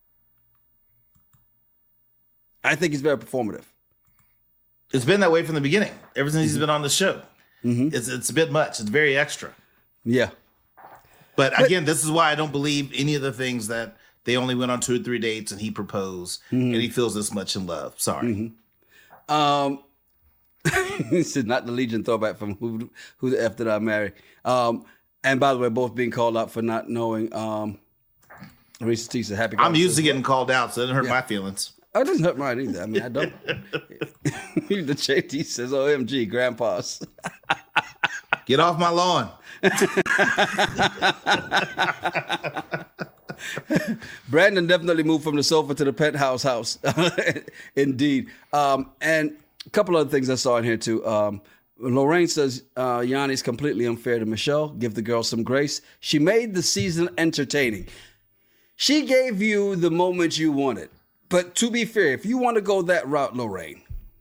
I think he's very performative. It's been that way from the beginning. Ever since he's been on the show, Mm-hmm. it's it's a bit much. It's very extra. Yeah. But again, this is why I don't believe any of the things that they only went on two or three dates and he proposed Mm-hmm. and he feels this much in love. Sorry. Mm-hmm. Um, this is not the Legion throwback from who who the F did I marry? Um, and by the way, both being called out for not knowing um, Reese Tisa. Happy. I'm used to getting called out, so it doesn't hurt Yeah. my feelings. Oh, it doesn't hurt mine either. I mean, I don't. The J T says, O M G, grandpas. Get off my lawn. Brandon definitely moved from the sofa to the penthouse house. Indeed. Um, and a couple other things I saw in here too. Um, Lorraine says uh, Yanni's completely unfair to Michelle. Give the girl some grace. She made the season entertaining. She gave you the moment you wanted. But to be fair, if you want to go that route, Lorraine,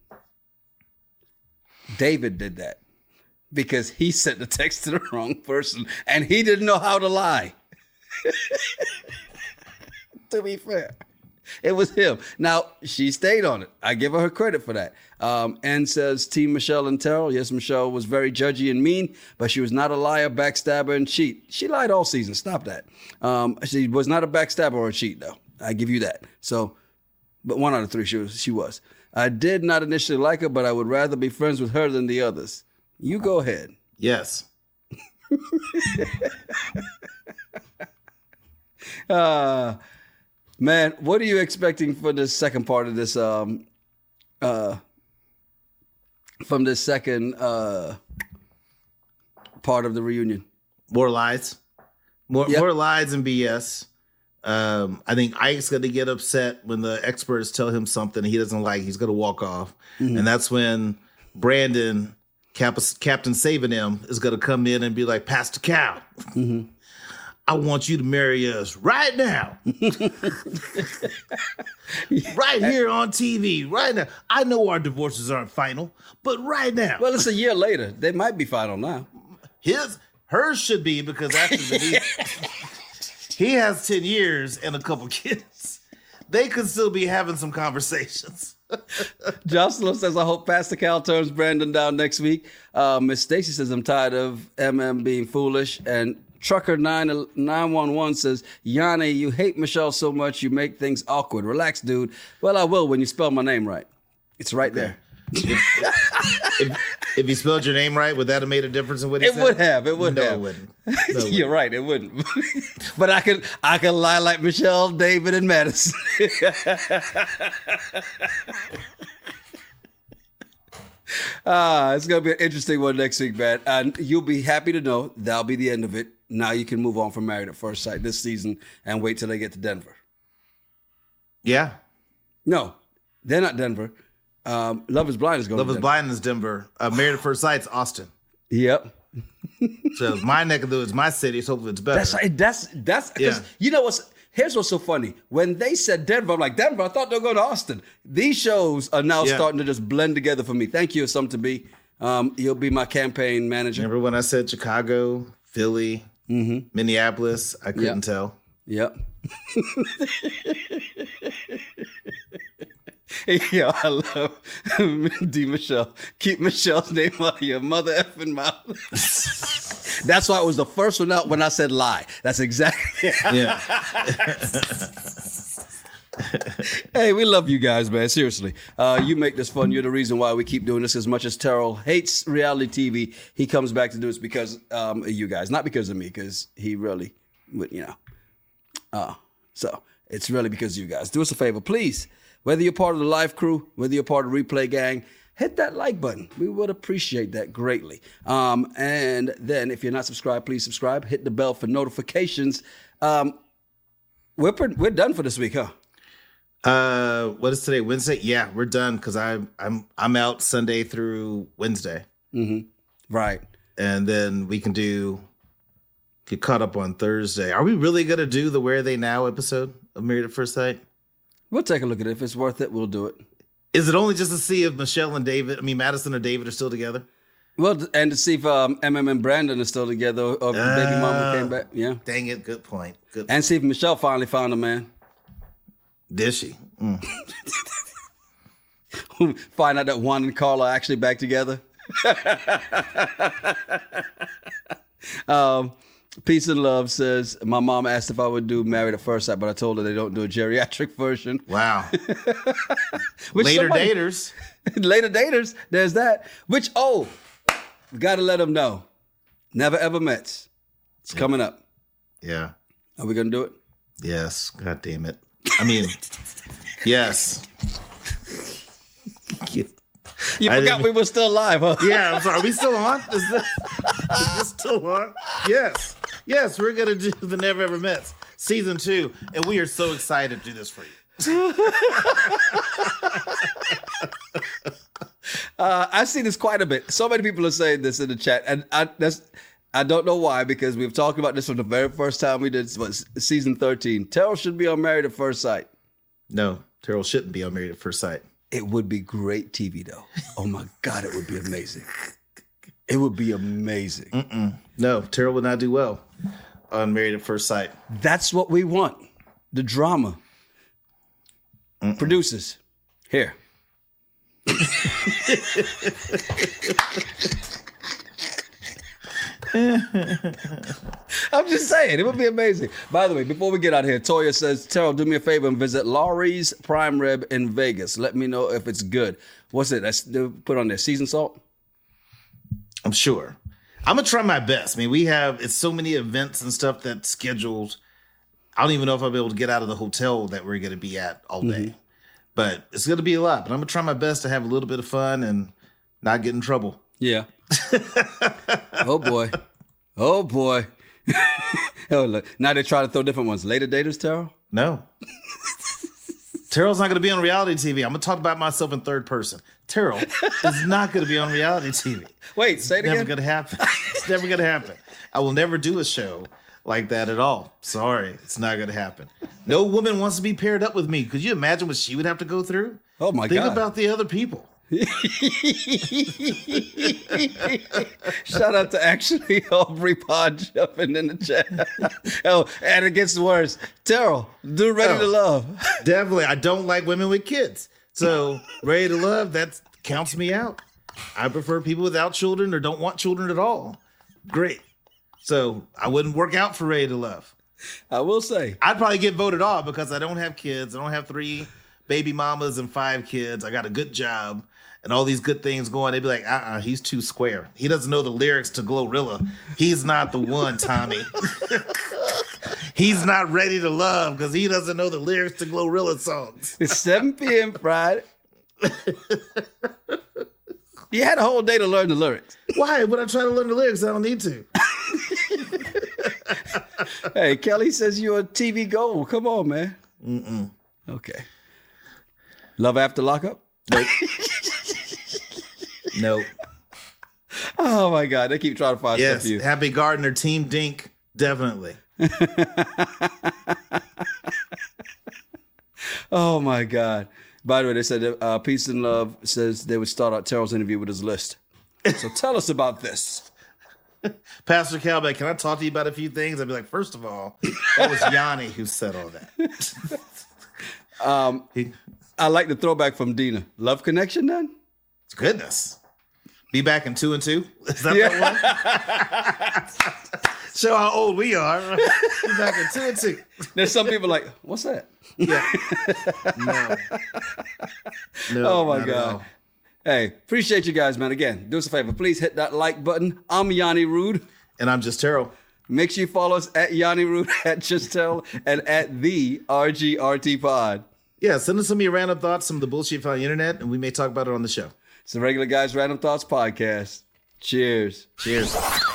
David did that because he sent the text to the wrong person and he didn't know how to lie. To be fair, it was him. Now, she stayed on it. I give her her credit for that. Um, and says, Team Michelle and Terrell. Yes, Michelle was very judgy and mean, but she was not a liar, backstabber, and cheat. She lied all season. Stop that. Um, she was not a backstabber or a cheat, though. I give you that. So, but one out of three, she was. She was. I did not initially like her, but I would rather be friends with her than the others. You go ahead. Yes. uh, man, what are you expecting for the second part of this? Um, uh, from the second uh, part of the reunion, More lies. More Yep. more lies and B S. Um, I think Ike's going to get upset when the experts tell him something he doesn't like. He's going to walk off. Mm-hmm. And that's when Brandon, Cap- Captain Saving Him, is going to come in and be like, Pastor Cal, Mm-hmm. I want you to marry us right now. Right here on T V, right now. I know our divorces aren't final, but right now. well, it's a year later. They might be final now. His, hers should be because after the he has ten years and a couple kids. They could still be having some conversations. Jocelyn says, I hope Pastor Cal turns Brandon down next week. Uh, Miss Stacy says, I'm tired of M M being foolish. And Trucker nine one one says, Yanni, you hate Michelle so much you make things awkward. Relax, dude. Well, I will when you spell my name right. It's right there. if, if you spelled your name right, would that have made a difference in what he It said? would have. It would no, have. It wouldn't. No, it wouldn't. You're right. It wouldn't. But I could I could lie like Michelle, David, and Madison. Ah, it's gonna be an interesting one next week, man. And you'll be happy to know that'll be the end of it. Now you can move on from Married at First Sight this season and wait till they get to Denver. Yeah. No, they're not Denver. Um, Love is Blind is going Love to is Denver. Blind is Denver. Uh, Married at First Sight's Austin. Yep. So it's my neck of the woods, my city, so hopefully it's better. That's right. That's that's because Yeah. you know what's here's what's so funny. When they said Denver, I'm like, Denver, I thought they were going to Austin. These shows are now Yeah. starting to just blend together for me. Thank you, Some to Be. Um, you'll be my campaign manager. Remember when I said Chicago, Philly, Minneapolis? I couldn't Yeah. tell. Yep. Yeah, I love D. Michelle. Keep Michelle's name out of your mother effing mouth. That's why it was the first one out when I said lie. That's exactly. Yeah. Hey, we love you guys, man. Seriously. Uh, you make this fun. You're the reason why we keep doing this. As much as Terrell hates reality T V, he comes back to do this because um, of you guys. Not because of me, because he really, would, you know. Uh, so it's really because of you guys. Do us a favor, please. Whether you're part of the live crew, whether you're part of the Replay Gang, hit that like button. We would appreciate that greatly. Um, and then if you're not subscribed, please subscribe. Hit the bell for notifications. Um, we're, pre- we're done for this week, huh? Uh, what is today? Wednesday? Yeah, we're done because I'm I'm I'm out Sunday through Wednesday. Mm-hmm. Right. And then we can do get caught up on Thursday. Are we really gonna do the Where Are They Now episode of Married at First Sight? We'll take a look at it. If it's worth it, we'll do it. Is it only just to see if Michelle and David, I mean Madison or David are still together? Well, and to see if um, M M and Brandon are still together, or if uh, baby mama came back. Yeah. Dang it, good point. Good. And point. see if Michelle finally found a man. Did she? Mm. Find out that Juan and Carla are actually back together. um, Peace and Love says, my mom asked if I would do Married at First Sight, but I told her they don't do a geriatric version. Wow. Later somebody, daters. Later daters. There's that. Which, oh, got to let them know. Never Ever Met. It's coming up. Yeah. Are we going to do it? Yes. God damn it. I mean, yes. You forgot we were still live, huh? Yeah, I'm sorry. Are we still on? Is this, is this still on? Yes. Yes, we're going to do the Never Ever Mets season two, and we are so excited to do this for you. uh, I see this quite a bit. So many people are saying this in the chat, and I, that's I don't know why, because we've talked about this from the very first time we did what, season thirteen. Terrell should be on Married at First Sight. No, Terrell shouldn't be on Married at First Sight. It would be great T V, though. Oh, my God, it would be amazing. It would be amazing. Mm-mm. No, Terrell would not do well on Married at First Sight. That's what we want. The drama. Mm-mm. Producers, here. I'm just saying, it would be amazing. By the way, before we get out of here, Toya says, Terrell, do me a favor and visit Laurie's Prime Rib in Vegas. Let me know if it's good. What's it? That's, they put on there seasoned salt? I'm sure. I'm going to try my best. I mean, we have, it's so many events and stuff that's scheduled. I don't even know if I'll be able to get out of the hotel that we're going to be at all day. Mm-hmm. But it's going to be a lot. But I'm going to try my best to have a little bit of fun and not get in trouble. Yeah. Oh, boy. Oh, boy. Oh, look. Now they try to throw different ones. Later daters, Terrell? No. Terrell's not going to be on reality T V. I'm going to talk about myself in third person. Terrell is not going to be on reality T V. Wait, say it it's again? Never going to happen. It's never going to happen. I will never do a show like that at all. Sorry. It's not going to happen. No woman wants to be paired up with me. Could you imagine what she would have to go through? Oh, my Think God. Think about the other people. Shout out to actually Aubrey Pod jumping in the chat. Oh, and it gets worse. Terrell, do Ready oh, to Love. Definitely. I don't like women with kids. So Ready to Love, that counts me out. I prefer people without children or don't want children at all. Great. So I wouldn't work out for Ready to Love. I will say. I'd probably get voted off because I don't have kids. I don't have three baby mamas and five kids. I got a good job. And all these good things going, they'd be like, uh-uh, he's too square. He doesn't know the lyrics to Glorilla. He's not the one, Tommy. He's not ready to love because he doesn't know the lyrics to Glorilla songs. It's seven p.m. Friday. You had a whole day to learn the lyrics. Why? When I try to learn the lyrics, I don't need to. Hey, Kelly says you're a T V gold. Come on, man. Mm-mm. Okay. Love After Lockup? Nope. Nope. Oh my God, they keep trying to find yes, stuff for you. Happy Gardener, Team Dink, definitely. Oh my God. By the way, they said uh, Peace and Love says they would start out Terrell's interview with his list. So tell us about this. Pastor Calbeck, can I talk to you about a few things? I'd be like, first of all, that was Yanni who said all that. um, he, I like the throwback from Dina. Love Connection then? Goodness. Be back in two and two? Is that yeah. Show how old we are. We're back in two and two. There's some people like, what's that? Yeah. No. No. Oh my not at God. all. Hey, appreciate you guys, man. Again, do us a favor. Please hit that like button. I'm Yanni Rude. And I'm just Terrell. Make sure you follow us at Yanni Rude, at Justel, and at the R G R T Pod. Yeah, send us some of your random thoughts, some of the bullshit you found on the internet, and we may talk about it on the show. It's the Regular Guys Random Thoughts Podcast. Cheers. Cheers.